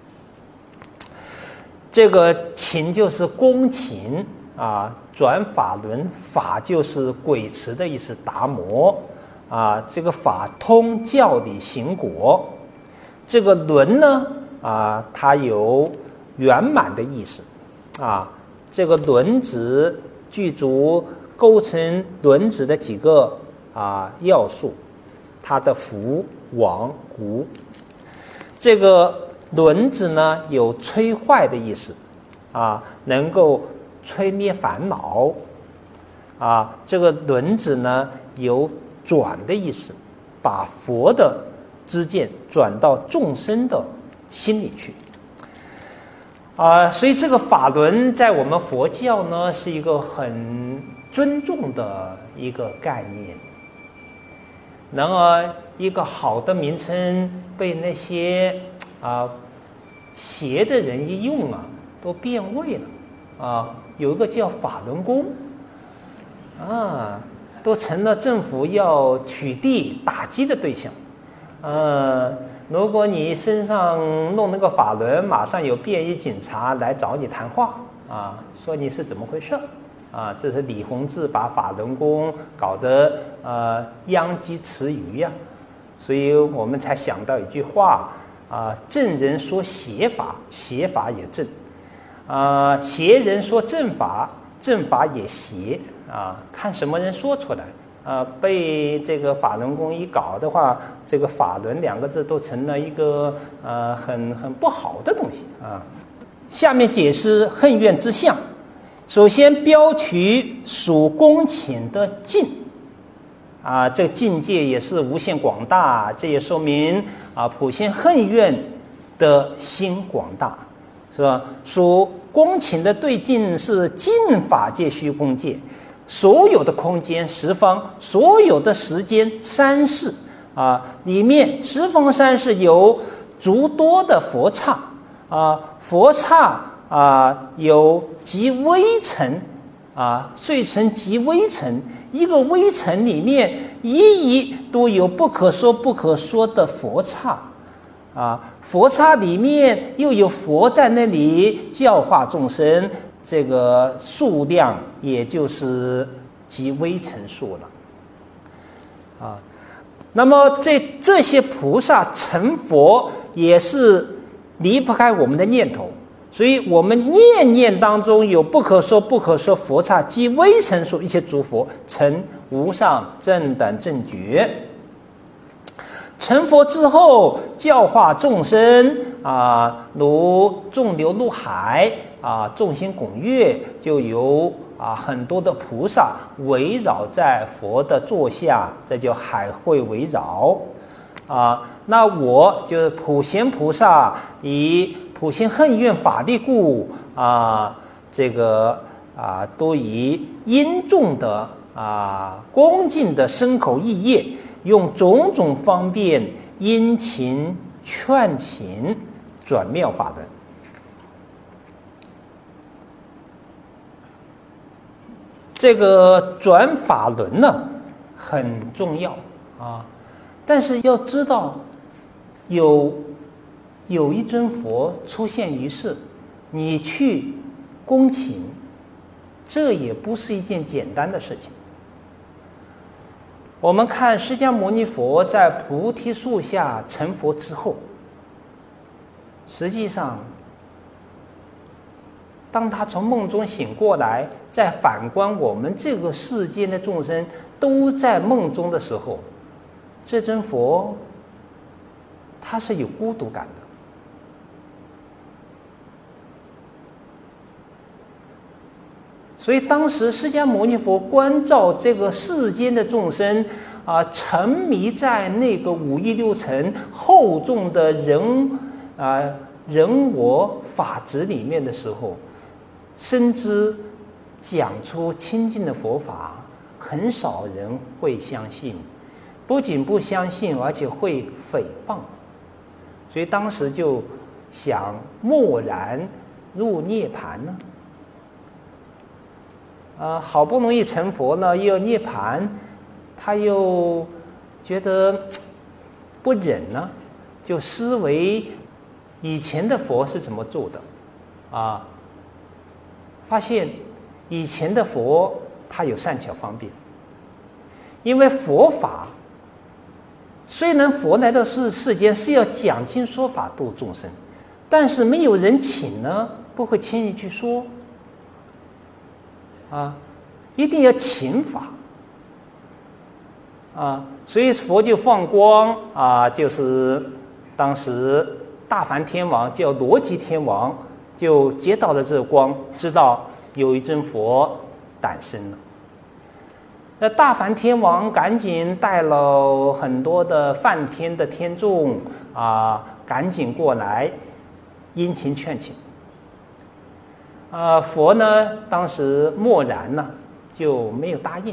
A: 这个勤就是恭勤转法轮，法就是鬼词的意思，达摩这个法通教理行果。这个轮呢它有圆满的意思这个轮子具足构成轮子的几个要素，它的福王胡。这个轮子呢有摧坏的意思能够吹灭烦恼这个轮子呢有转的意思，把佛的知见转到众生的心里去所以这个法轮在我们佛教呢是一个很尊重的一个概念。然而一个好的名称被那些邪的人一用都变味了有一个叫法轮功都成了政府要取缔打击的对象如果你身上弄那个法轮，马上有便衣警察来找你谈话说你是怎么回事这是李洪志把法轮功搞得殃及池鱼所以我们才想到一句话正人说邪法，邪法也正邪人说正法，正法也邪看什么人说出来被这个法轮功一搞的话，这个法轮2个字都成了一个很不好的东西下面解释恨怨之相。首先标取属恭请的境这个境界也是无限广大，这也说明普贤恨怨的心广大，是吧？属恭请的对境是尽法界虚空界，所有的空间十方，所有的时间三世里面十方三世有诸多的佛刹佛刹有极微尘碎尘极微尘，一个微尘里面一都有不可说不可说的佛刹佛刹里面又有佛在那里教化众生，这个数量也就是极微尘数了那么这些菩萨成佛也是离不开我们的念头，所以我们念念当中有不可说不可说佛刹及微尘数一切诸佛成无上正等正觉。成佛之后教化众生如众流入海众星拱月，就有很多的菩萨围绕在佛的座下，这叫海会围绕那我就是普贤菩萨以普贤恨怨法力故这个都以殷重的恭敬的身口意业，用种种方便殷勤劝请转妙法轮。这个转法轮呢很重要但是要知道有一尊佛出现于世，你去恭请，这也不是一件简单的事情。我们看释迦牟尼佛在菩提树下成佛之后，实际上当他从梦中醒过来，再反观我们这个世间的众生都在梦中的时候，这尊佛他是有孤独感的。所以当时释迦牟尼佛关照这个世间的众生沉迷在那个五欲六尘厚重的人我法执里面的时候，深知讲出清净的佛法很少人会相信，不仅不相信，而且会诽谤。所以当时就想默然入涅槃呢好不容易成佛呢，又要涅槃他又觉得不忍呢，就思维以前的佛是怎么做的啊？发现以前的佛他有善巧方便，因为佛法虽然佛来到世间是要讲经说法度众生，但是没有人请呢，不会轻易去说啊，一定要请法啊，所以佛就放光啊，就是当时大梵天王叫罗辑天王，就接到了这个光，知道有一尊佛诞生了。那大梵天王赶紧带了很多的梵天的天众啊，赶紧过来殷勤劝请。佛呢当时默然呢，就没有答应。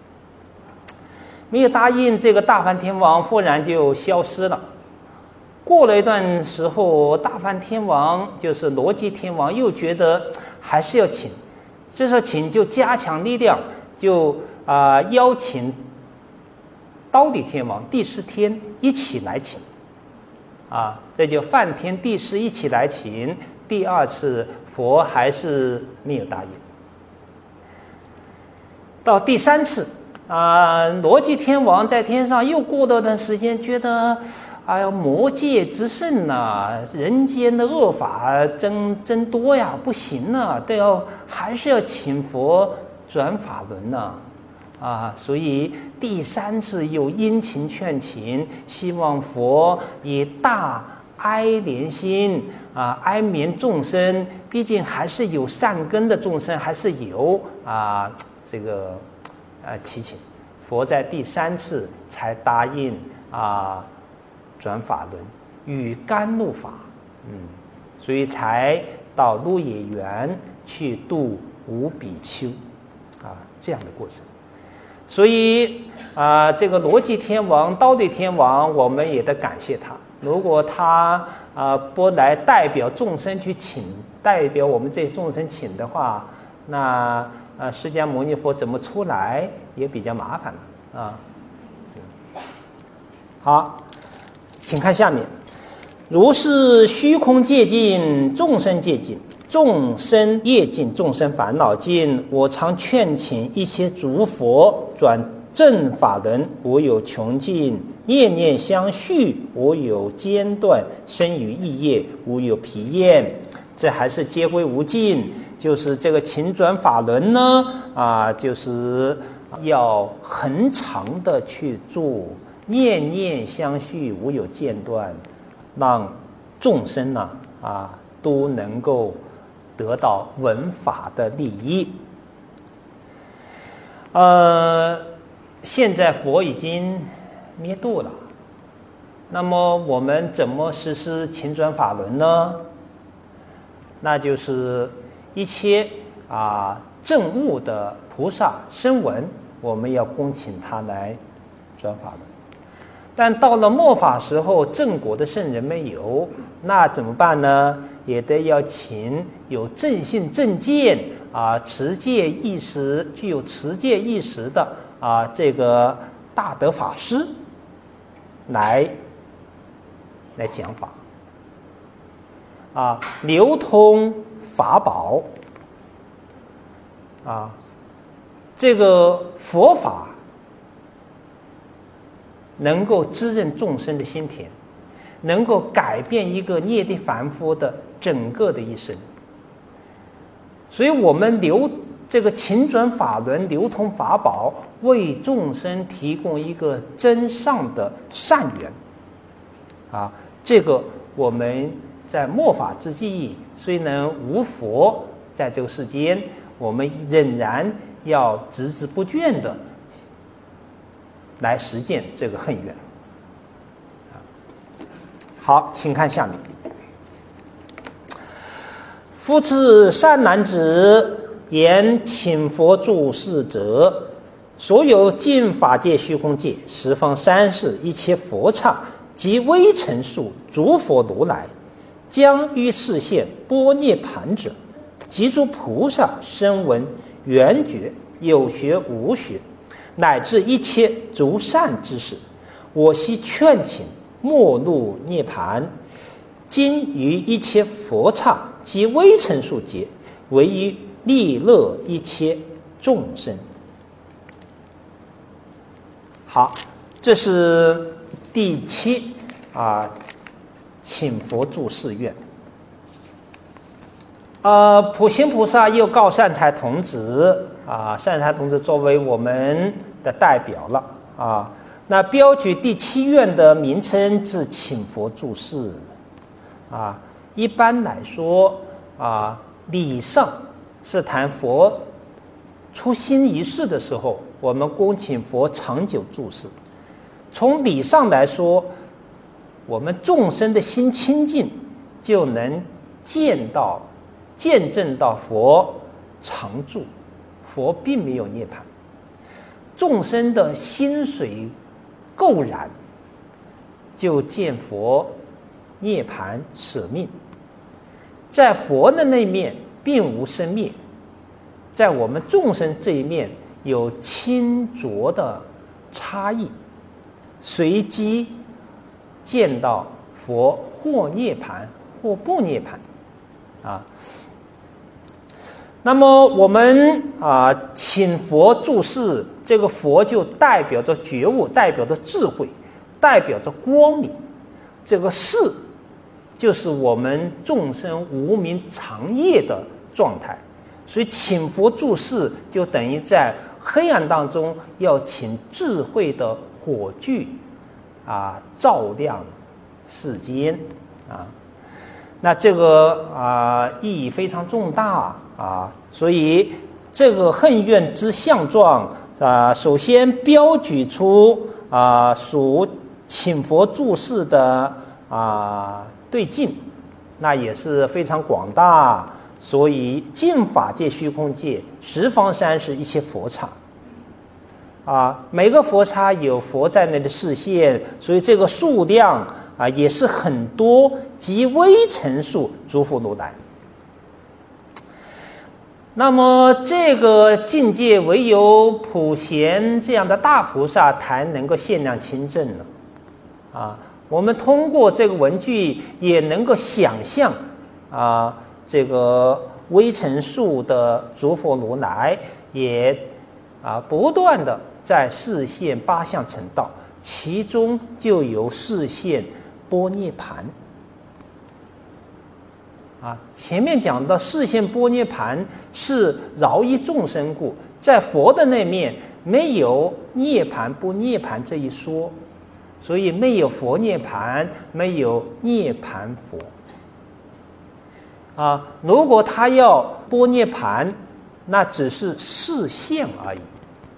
A: 没有答应，这个大梵天王忽然就消失了。过了一段时候，大梵天王就是罗辑天王又觉得还是要请，这时候请就加强力量，就邀请忉利天王、帝释天一起来请啊，这就梵天帝释一起来请。第二次佛还是没有答应。到第三次罗辑天王在天上又过了段时间，觉得哎呀，魔界之盛呐，人间的恶法真多呀，不行啊，还是要请佛转法轮呐所以第三次又殷勤劝请，希望佛以大哀怜心哀悯众生，毕竟还是有善根的众生，还是有这个祈请。佛在第三次才答应转法轮，与甘露法，所以才到鹿野园去度五比丘这样的过程。所以这个罗辑天王、忉利天王，我们也得感谢他。如果他不来代表众生去请，代表我们这些众生请的话，那释迦牟尼佛怎么出来也比较麻烦了好，请看下面：如是虚空界尽，众生界尽，众生业尽，众生烦恼尽。我常劝请一切诸佛转正法轮，无有穷尽。念念相续，无有间断；生于意业，无有疲厌。这还是皆归无尽，就是这个勤转法轮呢就是要恒常的去做，念念相续，无有间断，让众生都能够得到闻法的利益。现在佛已经灭度了，那么我们怎么实施勤转法轮呢？那就是一切证悟的菩萨声闻，我们要恭请他来转法轮。但到了末法时候，正果的圣人没有，那怎么办呢？也得要请有正信正见持戒意识，具有持戒意识的这个大德法师来讲法流通法宝这个佛法能够滋润众生的心田，能够改变一个业力凡夫的整个的一生。所以我们这个勤转法轮，流通法宝，为众生提供一个真上的善缘这个我们在末法之际，虽然无佛在这个世间，我们仍然要孜孜不倦的来实践这个恨愿。好，请看下面：复次善男子，言请佛住世者，所有尽法界虚空界十方三世一切佛刹及微尘数诸佛如来，将于示现般涅盘者，及诸菩萨声闻缘觉有学无学， 乃至一切诸善之事，我悉劝请莫入涅盘。今于一切佛刹及微尘数劫，唯于利乐一切众生。好，这是第七请佛住寺院。普贤菩萨又告善财童子善财童子作为我们的代表了那标举第七院的名称是请佛住寺一般来说礼上是谈佛出心于世的时候，我们恭请佛长久住世。从礼上来说，我们众生的心清净，就能见证到佛常住，佛并没有涅槃。众生的心水垢染，就见佛涅槃舍命。在佛的那面并无生灭，在我们众生这一面有清浊的差异，随机见到佛或涅槃或不涅槃那么我们请佛住世，这个佛就代表着觉悟，代表着智慧，代表着光明。这个世就是我们众生无明长夜的状态，所以请佛住世就等于在黑暗当中要请智慧的火炬照亮世间那这个意义非常重大所以这个恨怨之相状首先标举出属请佛住世的对境，那也是非常广大。所以净法界、虚空界、十方三世一切佛刹每个佛刹有佛在内的示现，所以这个数量也是很多，及微尘数诸佛如来。那么这个境界唯有普贤这样的大菩萨才能够限量亲证了我们通过这个文句也能够想象这个微尘数的诸佛如来也不断的在示现八相成道，其中就有示现般涅盘前面讲的示现般涅盘是饶益众生故，在佛的那面没有涅盘不涅盘这一说，所以没有佛涅盘，没有涅盘佛如果他要般涅盘，那只是示现而已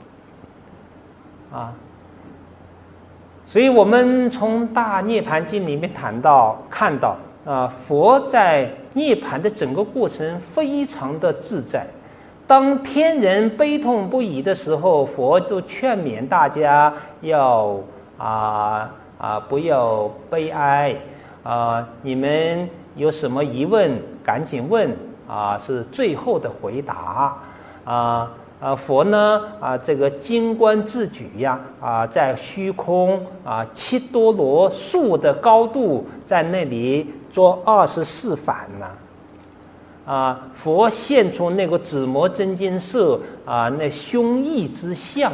A: 所以我们从《大涅盘经》里面看到佛在涅盘的整个过程非常的自在。当天人悲痛不已的时候，佛就劝勉大家要不要悲哀你们有什么疑问赶紧问是最后的回答佛呢这个金冠自举在虚空七多罗树的高度，在那里做24反佛现出那个紫磨真金色那胸臆之相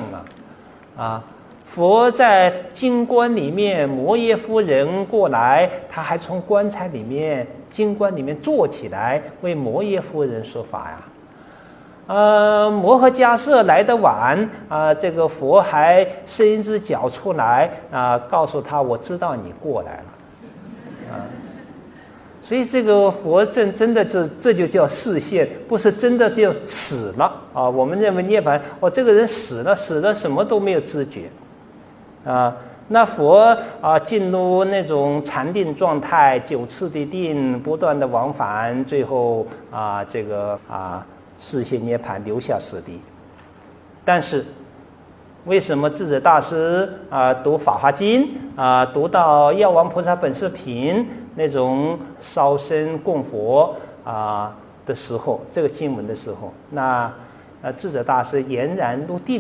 A: 佛在金冠里面，摩耶夫人过来，他还从棺材里面金冠里面坐起来为摩耶夫人说法摩诃迦叶来得晚这个佛还伸一只脚出来告诉他我知道你过来了所以这个佛真的这就叫示现，不是真的就死了我们认为涅槃这个人死了什么都没有知觉那佛进入那种禅定状态，9次的定不断的往返，最后这个示现涅槃，留下舍利。但是为什么智者大师读《法华经》读到药王菩萨本誓品那种烧身供佛的时候，这个经文的时候，那智者大师俨然入定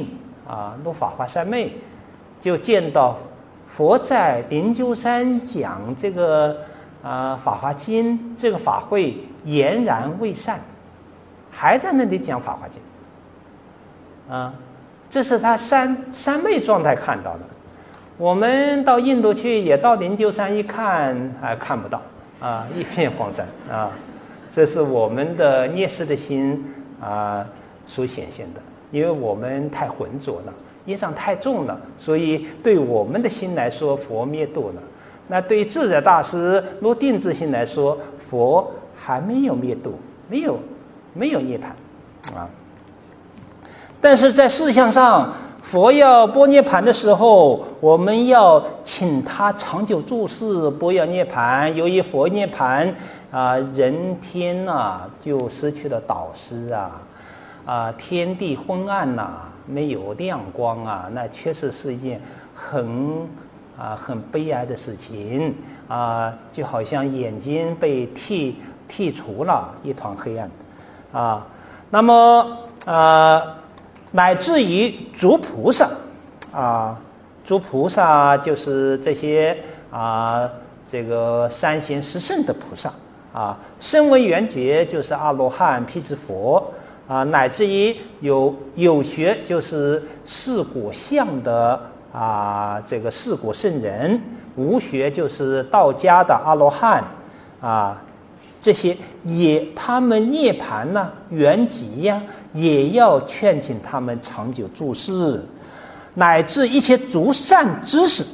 A: 入法华三昧，就见到佛在灵鹫山讲这个法华经，这个法会俨然未散，还在那里讲法华经，这是他三昧状态看到的。我们到印度去，也到灵鹫山一看，看不到一片荒山这是我们的孽视的心所显现的，因为我们太浑浊了，业障太重了，所以对我们的心来说，佛灭度了。那对于智者大师入定之心来说，佛还没有灭度，没有涅槃但是在事项上，佛要拨涅槃的时候，我们要请他长久住世，不要涅槃。由于佛涅槃人天就失去了导师天地昏暗没有亮光那确实是一件很悲哀的事情就好像眼睛被剔除了一团黑暗那么乃至于诸菩萨诸菩萨就是这些这个三贤十圣的菩萨声闻缘觉就是阿罗汉辟支佛乃至于有学就是四果相的这个四果圣人，无学就是道家的阿罗汉这些他们涅槃圆寂也要劝请他们长久住世，乃至一切诸善知识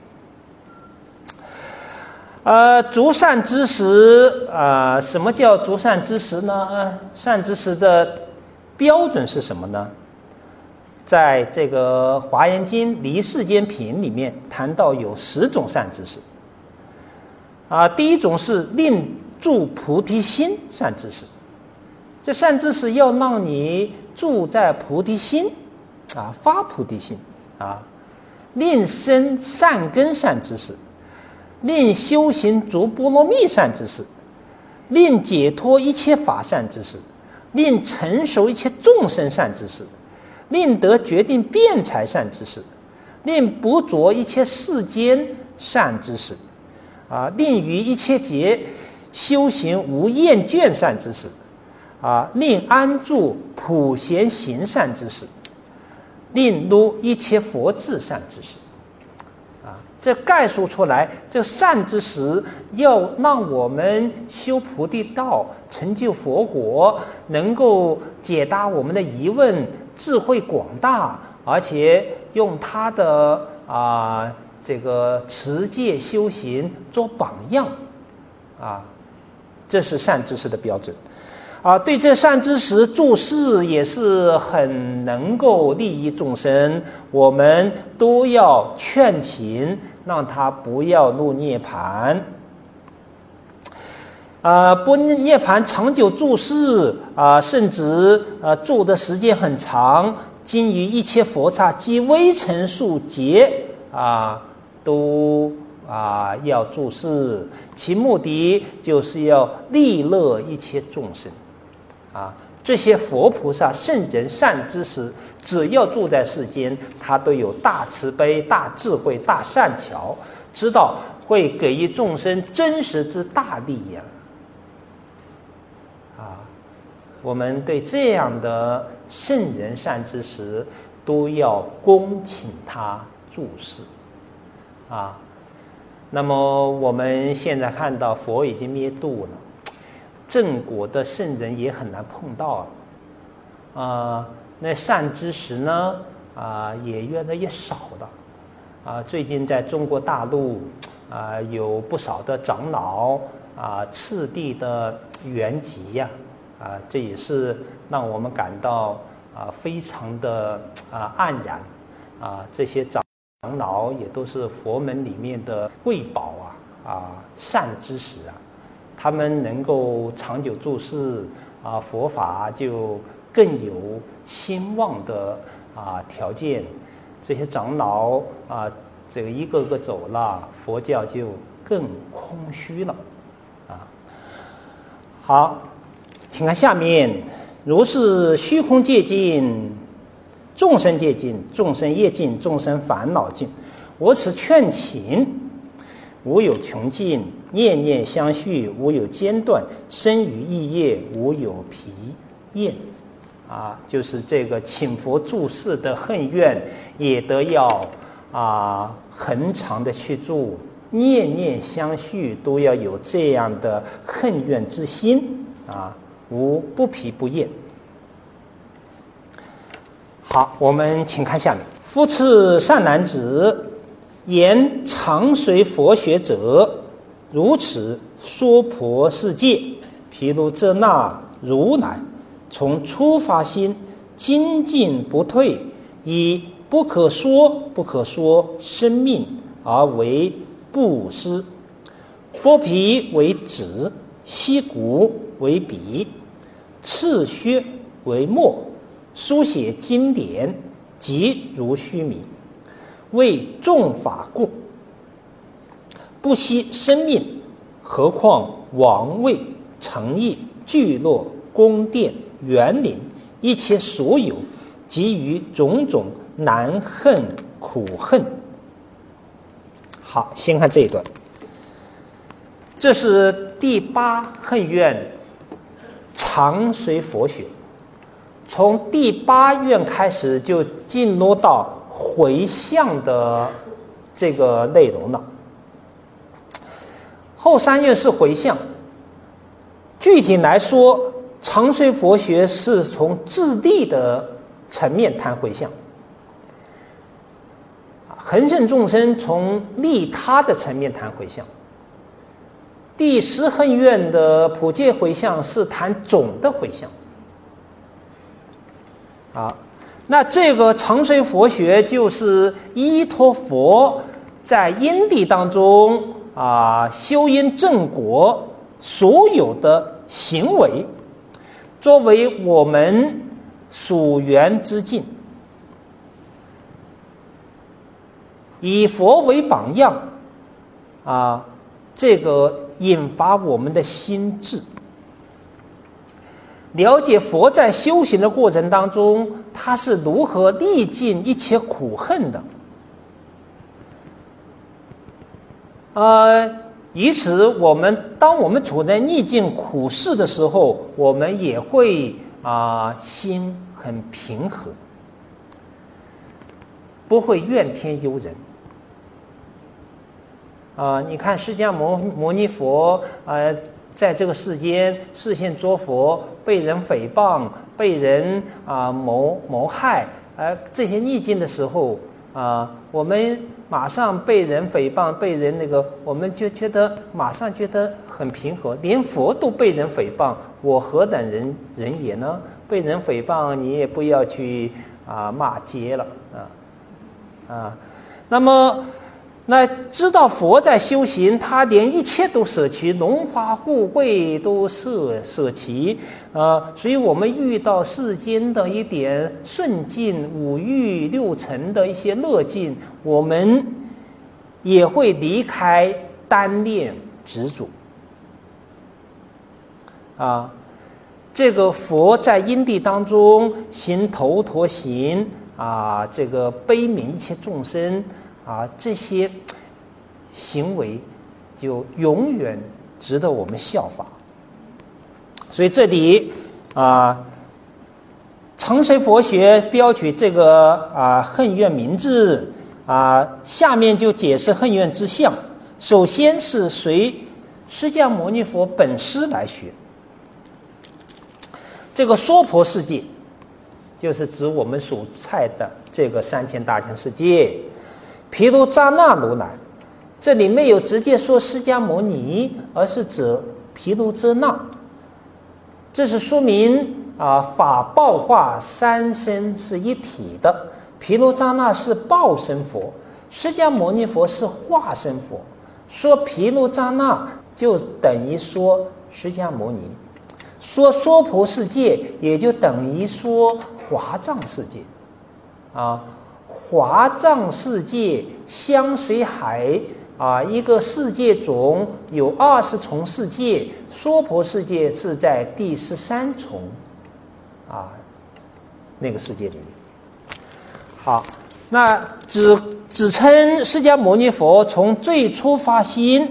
A: 诸善知识什么叫诸善知识呢？善知识的标准是什么呢？在这个《华严经·离世间品》里面谈到有10种善知识第一种是令住菩提心善知识，这善知识要让你住在菩提心发菩提心令生善根善知识，令修行足波罗蜜善知识，令解脱一切法善知识，令成熟一切众生善知识，令得决定辩才善知识，令不着一切世间善知识令于一切劫修行无厌倦善知识令安住普贤行善知识，令入一切佛智善知识这概述出来，这善知识要让我们修菩提道，成就佛国，能够解答我们的疑问，智慧广大，而且用他的这个持戒修行做榜样这是善知识的标准对这善知识注释也是很能够利益众生，我们都要劝请，让他不要入涅槃不涅槃长久住世甚至住的时间很长，经于一切佛刹及微尘数劫都要住世，其目的就是要利乐一切众生这些佛菩萨圣人善知识，只要住在世间，他都有大慈悲、大智慧、大善巧，知道会给予众生真实之大利益我们对这样的圣人善知识都要恭请他住世那么我们现在看到佛已经灭度了，正果的圣人也很难碰到那善知识呢也越来越少了最近在中国大陆有不少的长老次第的圆寂这也是让我们感到非常的黯然这些长老也都是佛门里面的贵宝善知识他们能够长久住世佛法就更有兴旺的条件。这些长老这个一个个走了，佛教就更空虚了好，请看下面，如是虚空界尽， 众生界尽，众生业尽，众生烦恼尽。我此劝请，无有穷尽，念念相续，无有间断，生于意业，无有疲厌。就是这个请佛住世的恨愿，也得要恒长的去住，念念相续，都要有这样的恨愿之心无不疲不厌。好，我们请看下面。夫次善男子，言常随佛学者，如此说婆世界，毗卢遮那如来，从初发心，精进不退，以不可说生命而为布施，剥皮为纸，析骨为笔，刺削为墨，书写经典，即如虚名，为众法故，不惜生命，何况王位、城邑、聚落、宫殿、园林，一切所有，及于种种难恨苦恨。好，先看这一段。这是第8恨愿，常随佛学。从第8愿开始就进入到回向的这个内容了。后3愿是回向，具体来说，常随佛学是从自利的层面谈回向，恒顺众生从利他的层面谈回向。第10恨愿的普界回向是谈总的回向。那这个常随佛学就是依托佛在因地当中修因正果所有的行为，作为我们属缘之境，以佛为榜样这个引发我们的心智，了解佛在修行的过程当中，他是如何历尽一切苦恨的。以此当我们处在逆境苦事的时候，我们也会心很平和，不会怨天尤人。你看释迦牟尼佛在这个世间示现作佛，被人诽谤，被人谋害，这些逆境的时候我们马上被人诽谤，被人我们就马上觉得很平和。连佛都被人诽谤，我何等人也呢？被人诽谤，你也不要去骂街了那知道佛在修行，他连一切都舍弃，荣华富贵都舍弃所以我们遇到世间的一点顺境、五欲六尘的一些乐境，我们也会离开单恋执着这个佛在因地当中行头陀行这个悲悯一切众生这些行为就永远值得我们效法。所以这里常随佛学标举这个恨愿名字下面就解释恨愿之相。首先是随释迦牟尼佛本师来学。这个娑婆世界就是指我们所在的这个3000大千世界。毗卢遮那如来，这里没有直接说释迦牟尼，而是指毗卢遮那。这是说明法报化3身是一体的。毗卢遮那是报身佛，释迦牟尼佛是化身佛。说毗卢遮那就等于说释迦牟尼，说娑婆世界也就等于说华藏世界华藏世界相随海一个世界中有20重世界，娑婆世界是在第13重那个世界里面。 好，那只称释迦牟尼佛从最初发心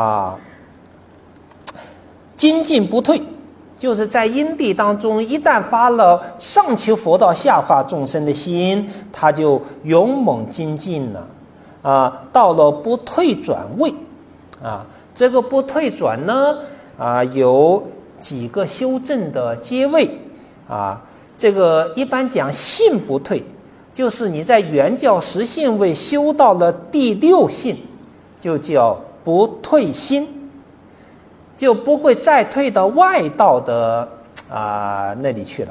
A: 精进不退，就是在因地当中，一旦发了上求佛道、下化众生的心，他就勇猛精进了到了不退转位这个不退转呢有几个修正的阶位这个一般讲信不退，就是你在原教实性位修到了第六性，就叫不退心，就不会再退到外道的那里去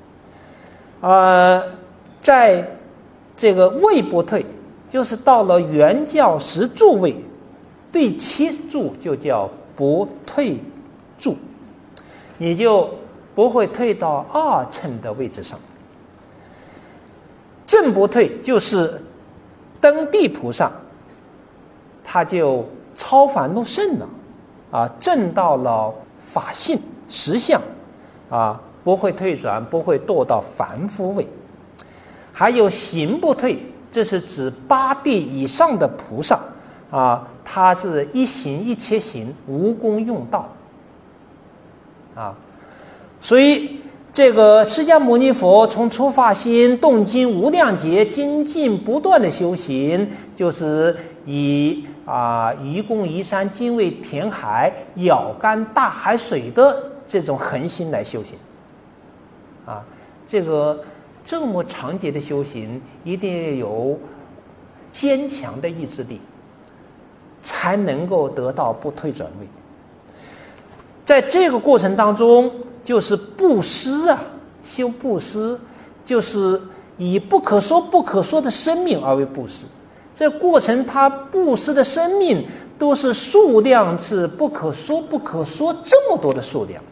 A: 了。在这个位不退，就是到了原教实住位，第七住就叫不退住，你就不会退到二乘的位置上。正不退就是登地菩萨，他就超凡入圣了证到了法性实相不会退转，不会堕到凡夫位。还有行不退，这是指八地以上的菩萨他是一行一切行，无功用道所以这个释迦牟尼佛从初发心动经无量劫，精进不断的修行，就是以愚公移山、精卫填海、舀干大海水的这种恒心来修行这个这么长节的修行，一定要有坚强的意志力，才能够得到不退转位。在这个过程当中，就是布施修布施，就是以不可说不可说的生命而为布施。这过程他布施的生命都是数量是不可说不可说这么多的数量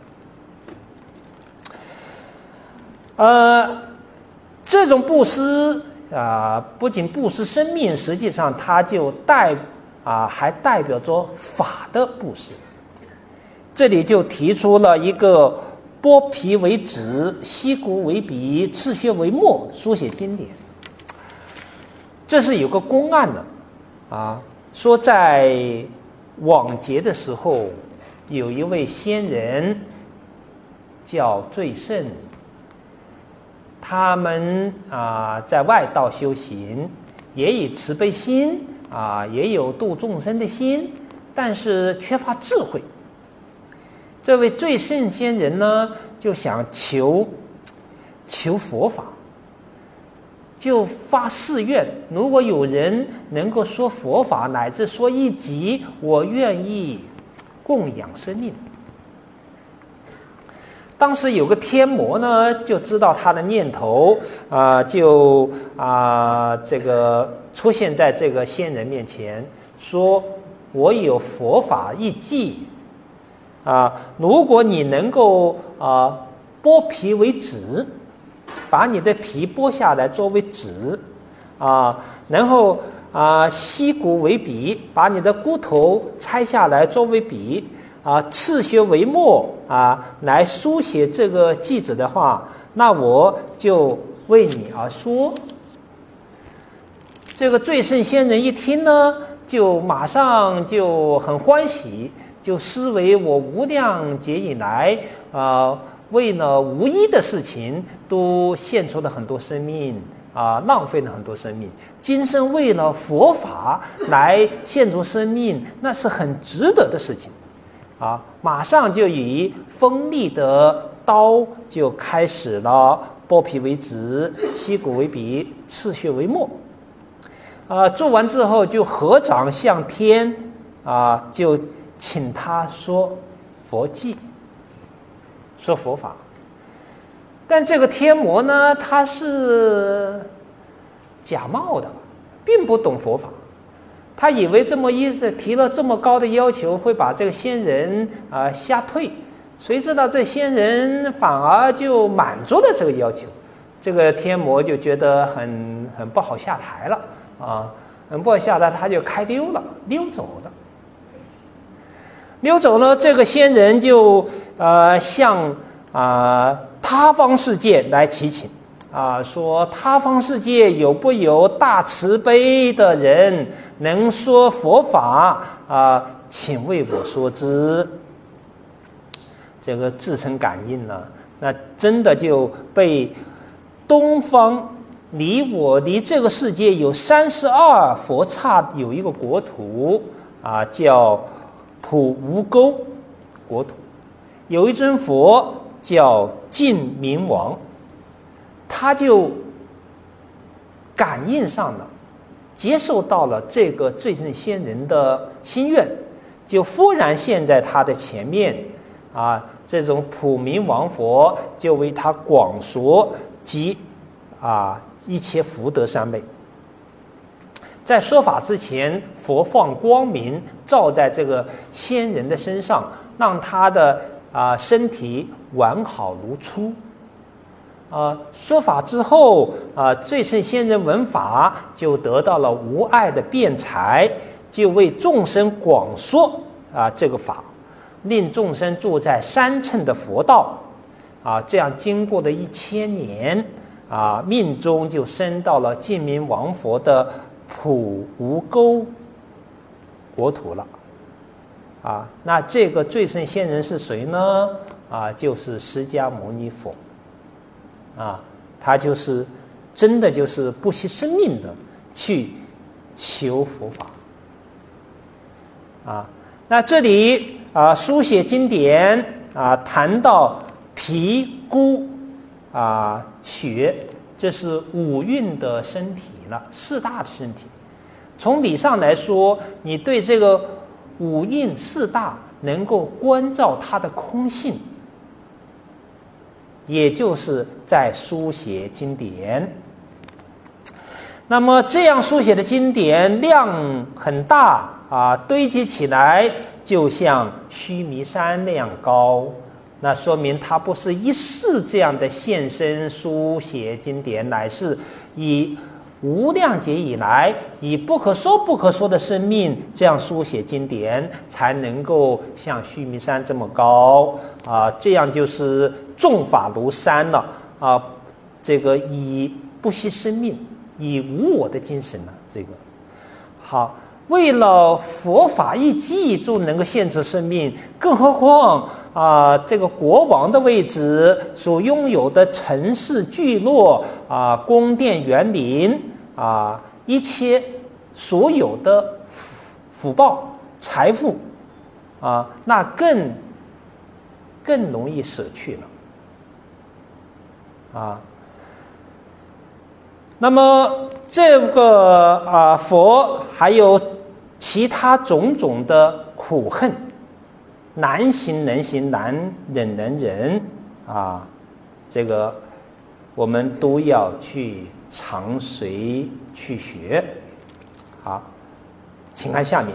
A: 这种布施不仅布施生命，实际上它就还代表着法的布施。这里就提出了一个剥皮为纸，析骨为笔，刺血为墨，书写经典。这是有个公案的说在往劫的时候，有一位仙人叫最胜，他们在外道修行，也以慈悲心也有度众生的心，但是缺乏智慧。这位最胜仙人呢，就想求佛法，就发誓愿，如果有人能够说佛法，乃至说一集，我愿意供养生命。当时有个天魔呢，就知道他的念头就这个出现在这个仙人面前，说我有佛法一计如果你能够剥皮为纸，把你的皮剥下来作为纸然后析骨为笔，把你的骨头拆下来作为笔刺血为墨来书写这个句子的话，那我就为你而说。这个最胜仙人一听呢，就马上就很欢喜，就思为我无量劫以来为了无益的事情都献出了很多生命浪费了很多生命，今生为了佛法来献出生命，那是很值得的事情马上就以锋利的刀就开始了剥皮为纸，析骨为笔，刺血为墨做完之后就合掌向天就请他说佛偈，说佛法。但这个天魔呢，他是假冒的，并不懂佛法，他以为这么提了这么高的要求，会把这个仙人吓退，谁知道这仙人反而就满足了这个要求，这个天魔就觉得很不好下台了很不好下台，他就开溜走了。这个仙人就向他方世界来祈请说他方世界有不有大慈悲的人能说佛法请为我说之。这个至诚感应呢，那真的就被东方离这个世界有32佛刹有一个国土叫普无沟国土，有一尊佛叫净明王，他就感应上了，接受到了这个最胜仙人的心愿，就忽然现在他的前面这种普明王佛就为他广说及一切福德三昧。在说法之前，佛放光明照在这个仙人的身上，让他的身体完好如初。说法之后最胜仙人闻法，就得到了无碍的辩才，就为众生广说这个法，令众生住在三乘的佛道这样经过的1000年命中就升到了净明王佛的普无沟国土了那这个最胜仙人是谁呢？就是释迦牟尼佛他就是真的就是不惜生命的去求佛法那这里书写经典谈到皮骨血，这是五蕴的身体了，4大的身体。从理上来说，你对这个五蕴4大能够关照它的空性，也就是在书写经典。那么这样书写的经典量很大堆积起来就像须弥山那样高，那说明它不是一世这样的现身书写经典，乃是以无量劫以来以不可说不可说的生命这样书写经典，才能够像须弥山这么高这样就是众法如山了这个以不惜生命，以无我的精神这个好。为了佛法一机就能够献出生命，更何况这个国王的位置所拥有的城市聚落宫殿园林一切所有的福报财富那更容易舍去了那么这个佛还有其他种种的苦恨，难行能行，难忍能忍这个我们都要去常随去学。好，请看下面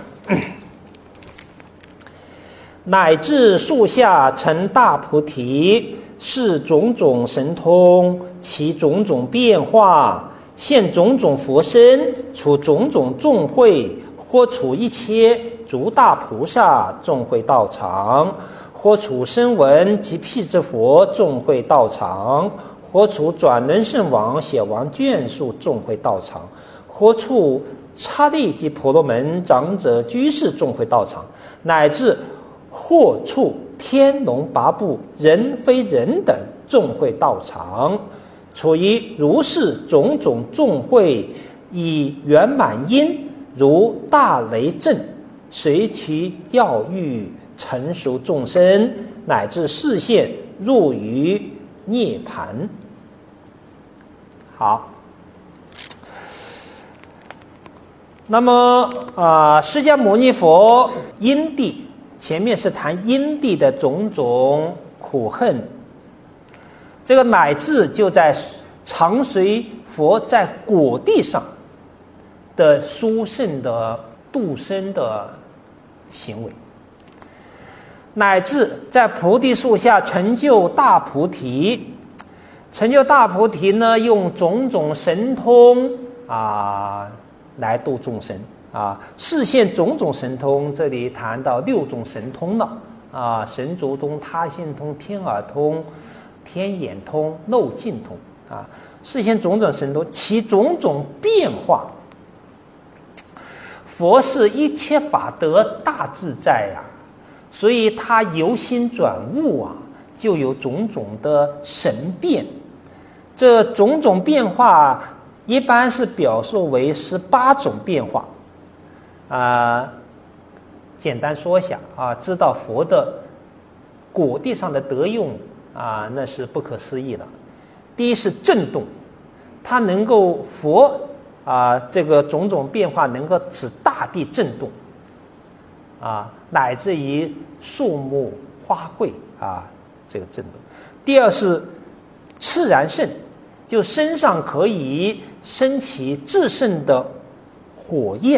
A: 乃至树下成大菩提，是种种神通，其种种变化，现种种佛身，处种种众会，或处一切诸大菩萨众会道场，或处声闻及辟支佛众会道场，或处转轮圣王显王眷属众会道场，或处刹利及婆罗门长者居士众会道场，乃至或处天龙八部人非人等众会道场，处于如是种种众会，以圆满因如大雷震，随其要欲成熟众生，乃至示现入于涅盘。好，那么释迦牟尼佛因地，前面是谈因地的种种苦恨，这个乃至就在常随佛在果地上的殊胜的度生的行为，乃至在菩提树下成就大菩提。成就大菩提呢，用种种神通来度众生示现种种神通。这里谈到6种神通了神足通、他心通、天耳通、天眼通、漏尽通啊，示现种种神通，其种种变化。佛是一切法得大自在呀，所以他由心转物啊，就有种种的神变。这种种变化一般是表述为18种变化。简单说一下啊，知道佛的果地上的德用啊，那是不可思议的。第一是震动，它能够佛这个种种变化能够使大地震动乃至于树木花卉这个震动。第二是炽然盛，就身上可以升起至盛的火焰。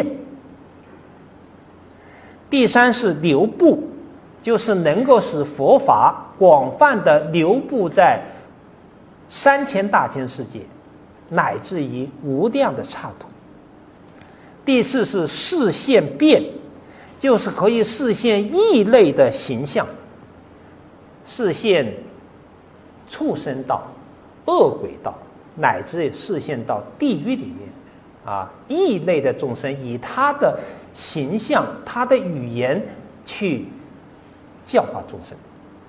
A: 第三是流布，就是能够使佛法广泛的流布在3000大千世界，乃至于无量的刹土。第四是示现变，就是可以示现异类的形象，示现畜生道、恶鬼道，乃至示现到地狱里面异类的众生，以他的形象、他的语言去教化众生。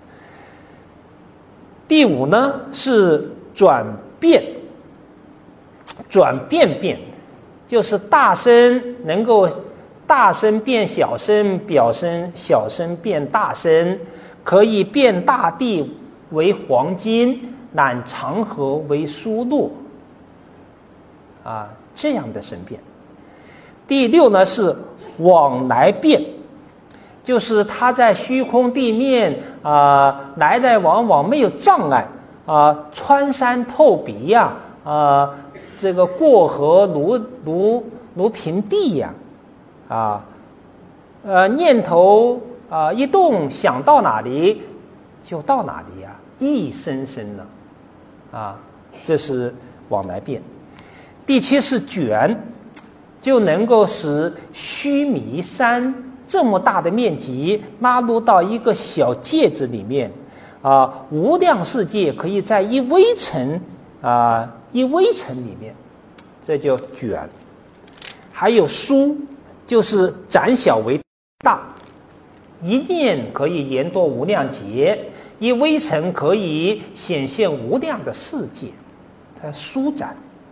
A: 第五呢是转变，转变变，就是大声能够大声变小声，小声变大声，可以变大地为黄金，乃长河为疏落这样的神变。第六呢是往来变，就是它在虚空地面来来往往没有障碍穿山透壁这个过河如平地念头一动想到哪里就到哪里一生生的这是往来变。第七是卷，就能够使须弥山这么大的面积拉入到一个小戒指里面无量世界可以在一微尘里面，这叫卷。还有疏，就是斩小为大，一念可以延多无量劫，一微尘可以显现无量的世界，它舒展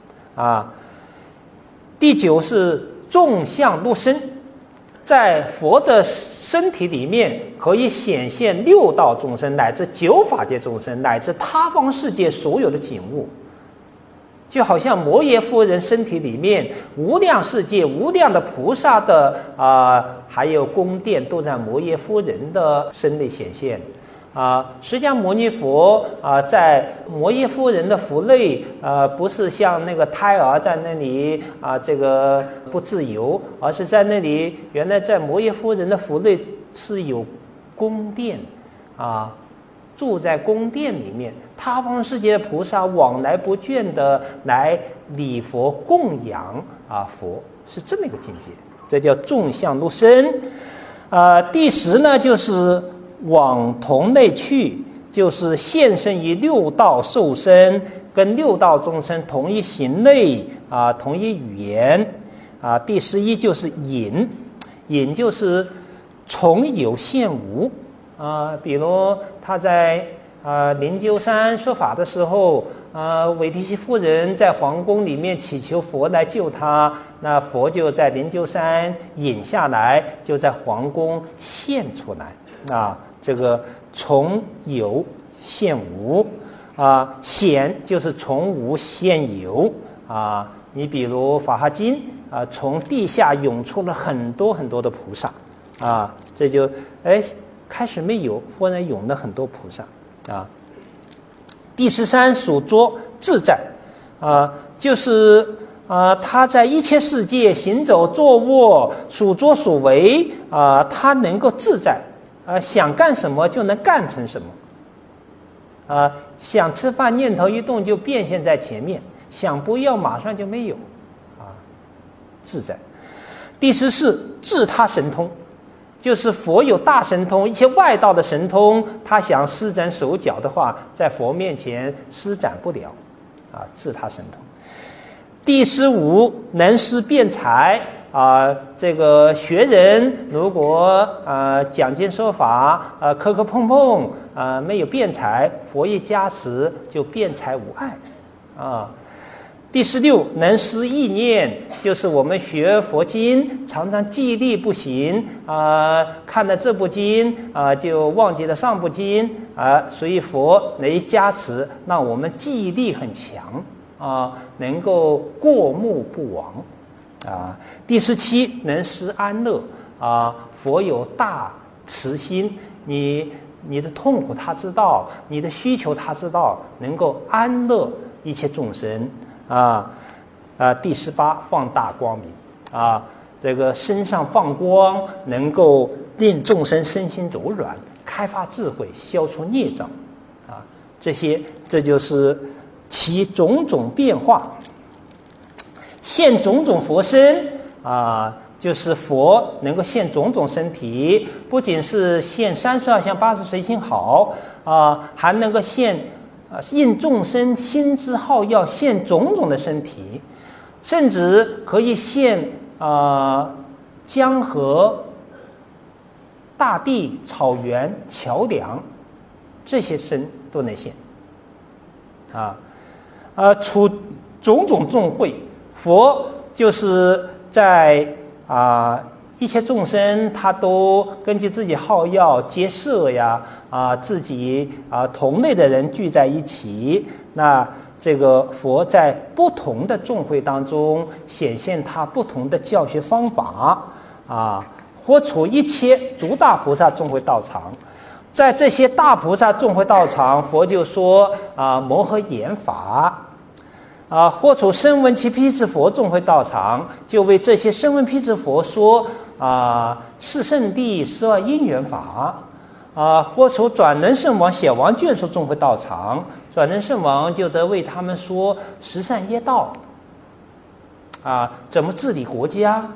A: 第九是众相入身，在佛的身体里面可以显现六道众生，乃至九法界众生，乃至他方世界所有的景物。就好像摩耶夫人身体里面无量世界无量的菩萨的还有宫殿都在摩耶夫人的身内显现释迦牟尼佛在摩耶夫人的腹内不是像那个胎儿在那里这个不自由，而是在那里原来在摩耶夫人的腹内是有宫殿住在宫殿里面，他方世界的菩萨往来不倦的来礼佛供养佛，是这么一个境界，这叫众相入身。第10呢就是往同类去，就是现身于六道受身，跟六道众生同一行类同一语言第11就是隐，隐就是从有现无比如他在灵鹫山说法的时候韦提希夫人在皇宫里面祈求佛来救他，那佛就在灵鹫山隐下来，就在皇宫现出来这个从有现无显就是从无现有你比如法华经从地下涌出了很多很多的菩萨这就开始没有，忽然涌了很多菩萨第13属拙自在就是他在一切世界行走坐卧属拙属为他能够自在想干什么就能干成什么想吃饭念头一动就变现在前面，想不要马上就没有自在。第14自他神通，就是佛有大神通，一切外道的神通他想施展手脚的话，在佛面前施展不了自他神通。第15，能施辩才这个学人如果讲经说法磕磕碰碰没有辩才，佛一加持就辩才无碍第16，能施意念，就是我们学佛经常常记忆力不行看了这部经就忘记了上部经所以佛能加持，让我们记忆力很强能够过目不忘第17，能施安乐佛有大慈心，你的痛苦他知道，你的需求他知道，能够安乐一切众生第18，放大光明这个身上放光，能够令众生身心柔软，开发智慧，消除孽障这就是其种种变化。现种种佛身就是佛能够现种种身体，不仅是现32相80随心好还能够现应众生心之好要现种种的身体，甚至可以现江河、大地、草原、桥梁，这些身都能现处种种众会，佛就是在一切众生他都根据自己好要结社呀自己同类的人聚在一起，那这个佛在不同的众会当中显现他不同的教学方法或处一切诸大菩萨众会道场，在这些大菩萨众会道场，佛就说摩诃言法或处声闻其辟支佛众会道场，就为这些声闻辟支佛说是圣地12因缘法或处转轮圣王显王眷属众会道场，转轮圣王就得为他们说十善业道怎么治理国家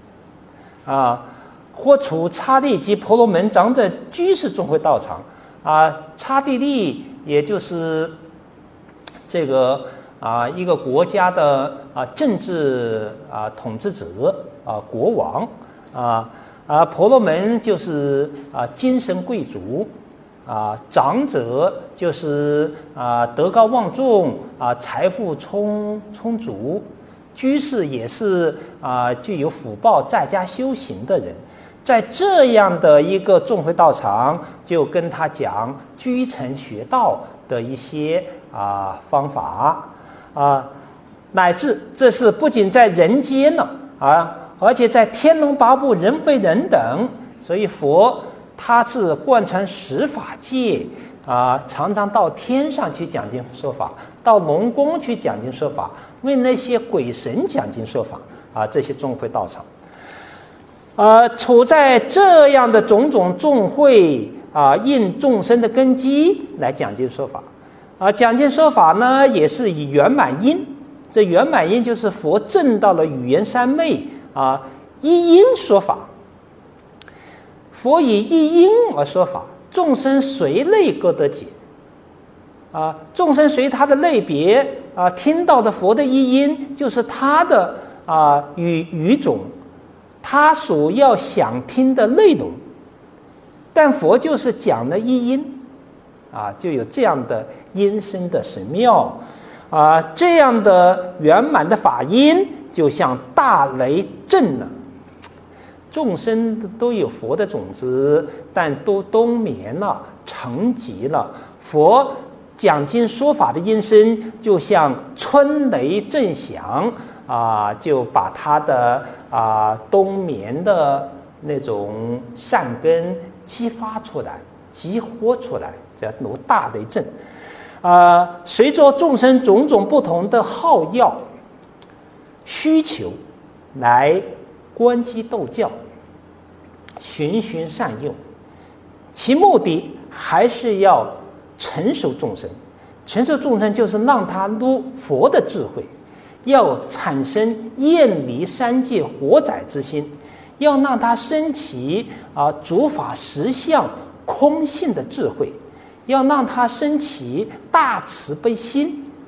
A: 或处刹帝及婆罗门长者居士众会道场刹帝利也就是这个一个国家的政治统治者国王婆罗门就是精神贵族长者就是德高望重财富充足，居士也是具有福报在家修行的人。在这样的一个众会道场，就跟他讲居尘学道的一些方法乃至这是不仅在人间呢而且在天龙八部人非人等，所以佛他是贯穿十法界常常到天上去讲经说法，到龙宫去讲经说法，为那些鬼神讲经说法这些众会道场处在这样的种种众会应众生的根基来讲经说法讲经说法呢也是以圆满因，这圆满因就是佛证到了语言三昧一因说法，佛以一因而说法，众生随类各得解众生随他的类别听到的佛的一因就是他的语种，他所要想听的内容，但佛就是讲了一因就有这样的因身的神妙这样的圆满的法因，就像大雷震了。众生都有佛的种子，但都冬眠了，沉寂了。佛讲经说法的音声，就像春雷震响就把他的冬眠的那种善根激发出来，激活出来，叫如大雷震。随着众生种种不同的好要需求来观机斗教，循循善诱，其目的还是要成熟众生。成熟众生就是让他入佛的智慧，要产生厌离三界活载之心，要让他升起诸法实相空性的智慧，要让他升起大慈悲心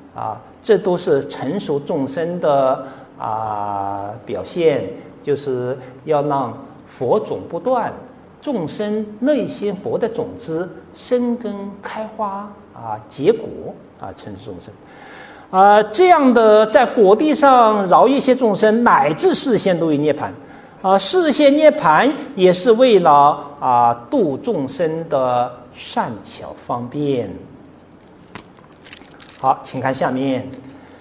A: 这都是成熟众生的表现，就是要让佛种不断，众生内心佛的种子生根开花结果成熟众生这样的在果地上饶一些众生，乃至示现度于涅槃示现涅槃也是为了度众生的善巧方便。好，请看下面。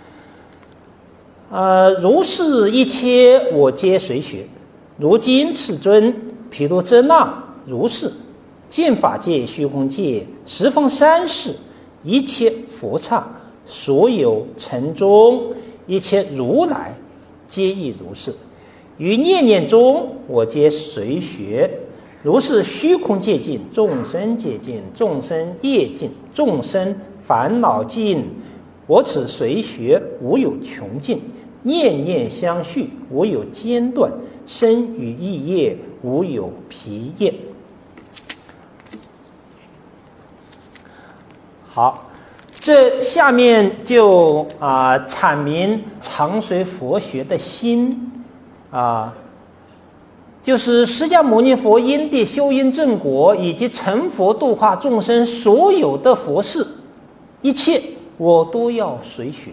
A: 如是一切我皆随学。如今世尊毗卢遮那如是见法界、虚空界、十方三世一切佛刹，所有尘中一切如来，皆亦如是。于念念中，我皆随学。如是虚空界尽，众生界尽，众生业尽，众生烦恼尽，我此随学无有穷尽，念念相续无有间断，身语意业无有疲厌。好，这下面就阐明常随佛学的心就是释迦牟尼佛因地修因正果以及成佛度化众生所有的佛事，一切我都要随学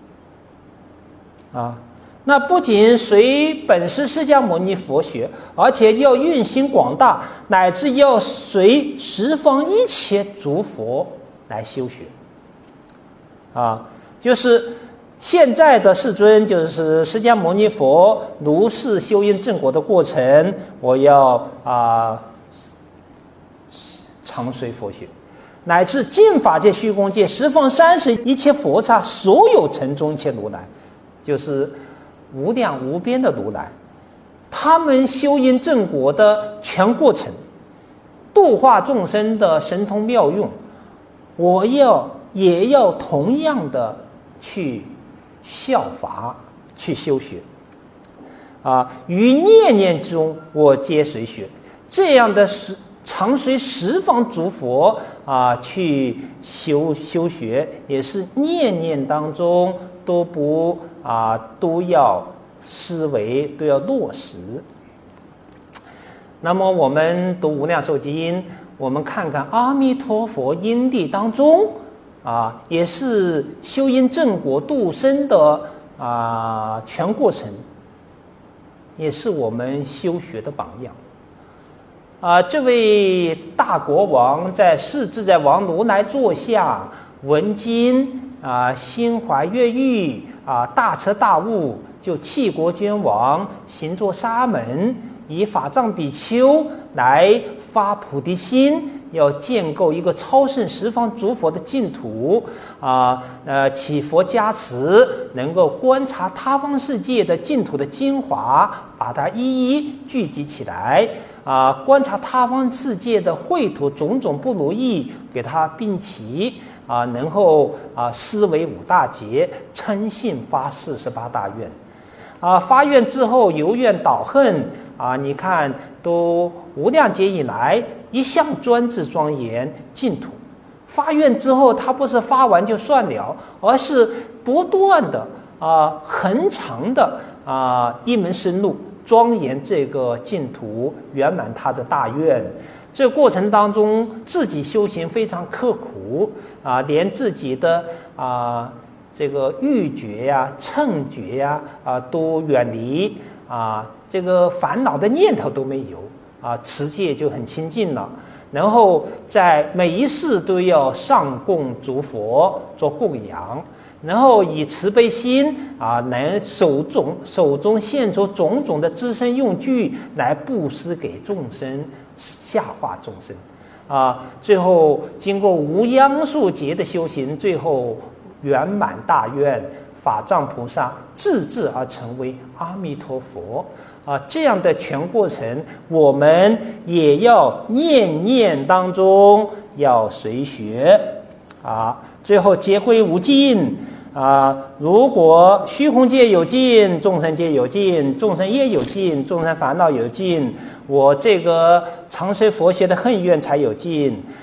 A: 那不仅随本师释迦牟尼佛学，而且要运行广大，乃至要随十方一切诸佛来修学就是现在的世尊，就是释迦牟尼佛如是修因正果的过程，我要常随佛学，乃至尽法界、虚空界、十方三世一切佛刹，所有尘中一切如来，就是无量无边的如来，他们修因正果的全过程，度化众生的神通妙用，我也要同样的去效法，去修学于念念中我皆随学。这样的常随十方诸佛去修学，也是念念当中都要思维，都要落实。那么我们读无量寿经，我们看看阿弥陀佛因地当中也是修因正果度生的全过程，也是我们修学的榜样这位大国王在世自在王如来座下闻经心怀悦欲大彻大悟，就弃国捐王，行作沙门，以法藏比丘来发菩提心，要建构一个超胜十方诸佛的净土祈佛加持，能够观察他方世界的净土的精华，把它一一聚集起来观察他方世界的秽土种种不如意，给它并齐能够思维五大劫，称信发48大愿发愿之后由愿导恨你看都无量劫以来一向专制庄严净土。发愿之后，他不是发完就算了，而是不断的恒长的一门深入庄严这个净土，圆满他的大愿。这个过程当中，自己修行非常刻苦连自己的这个欲觉乘觉都远离这个烦恼的念头都没有持戒就很清净了。然后在每一世都要上供诸佛做供养，然后以慈悲心能手中现出种种的资身用具来布施给众生，下化众生最后经过无央数劫的修行，最后圆满大愿，法藏菩萨自治而成为阿弥陀佛这样的全过程，我们也要念念当中要随学最后结归无尽如果虚空界有尽，众生界有尽，众生业有尽，众生烦恼有尽，我这个常随佛学的恨怨才有尽。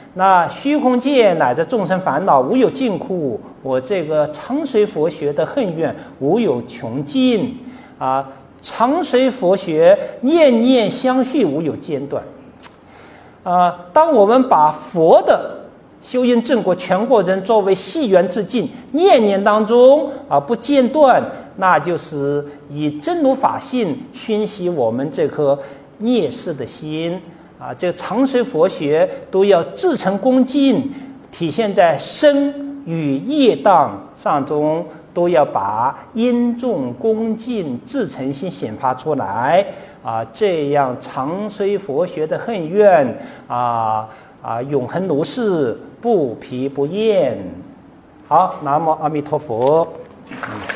A: 那虚空界乃至众生烦恼无有尽苦，我这个常随佛学的恨怨无有穷尽啊！常随佛学念念相续，无有间断。当我们把佛的修因正果全过程作为系缘致敬，念念当中不间断，那就是以真如法性熏习我们这颗孽世的心。这个常随佛学都要至诚恭敬，体现在身与业当上中，都要把因重恭敬至诚心显发出来这样常随佛学的恨怨永恒如是，不疲不厌。好，南无阿弥陀佛。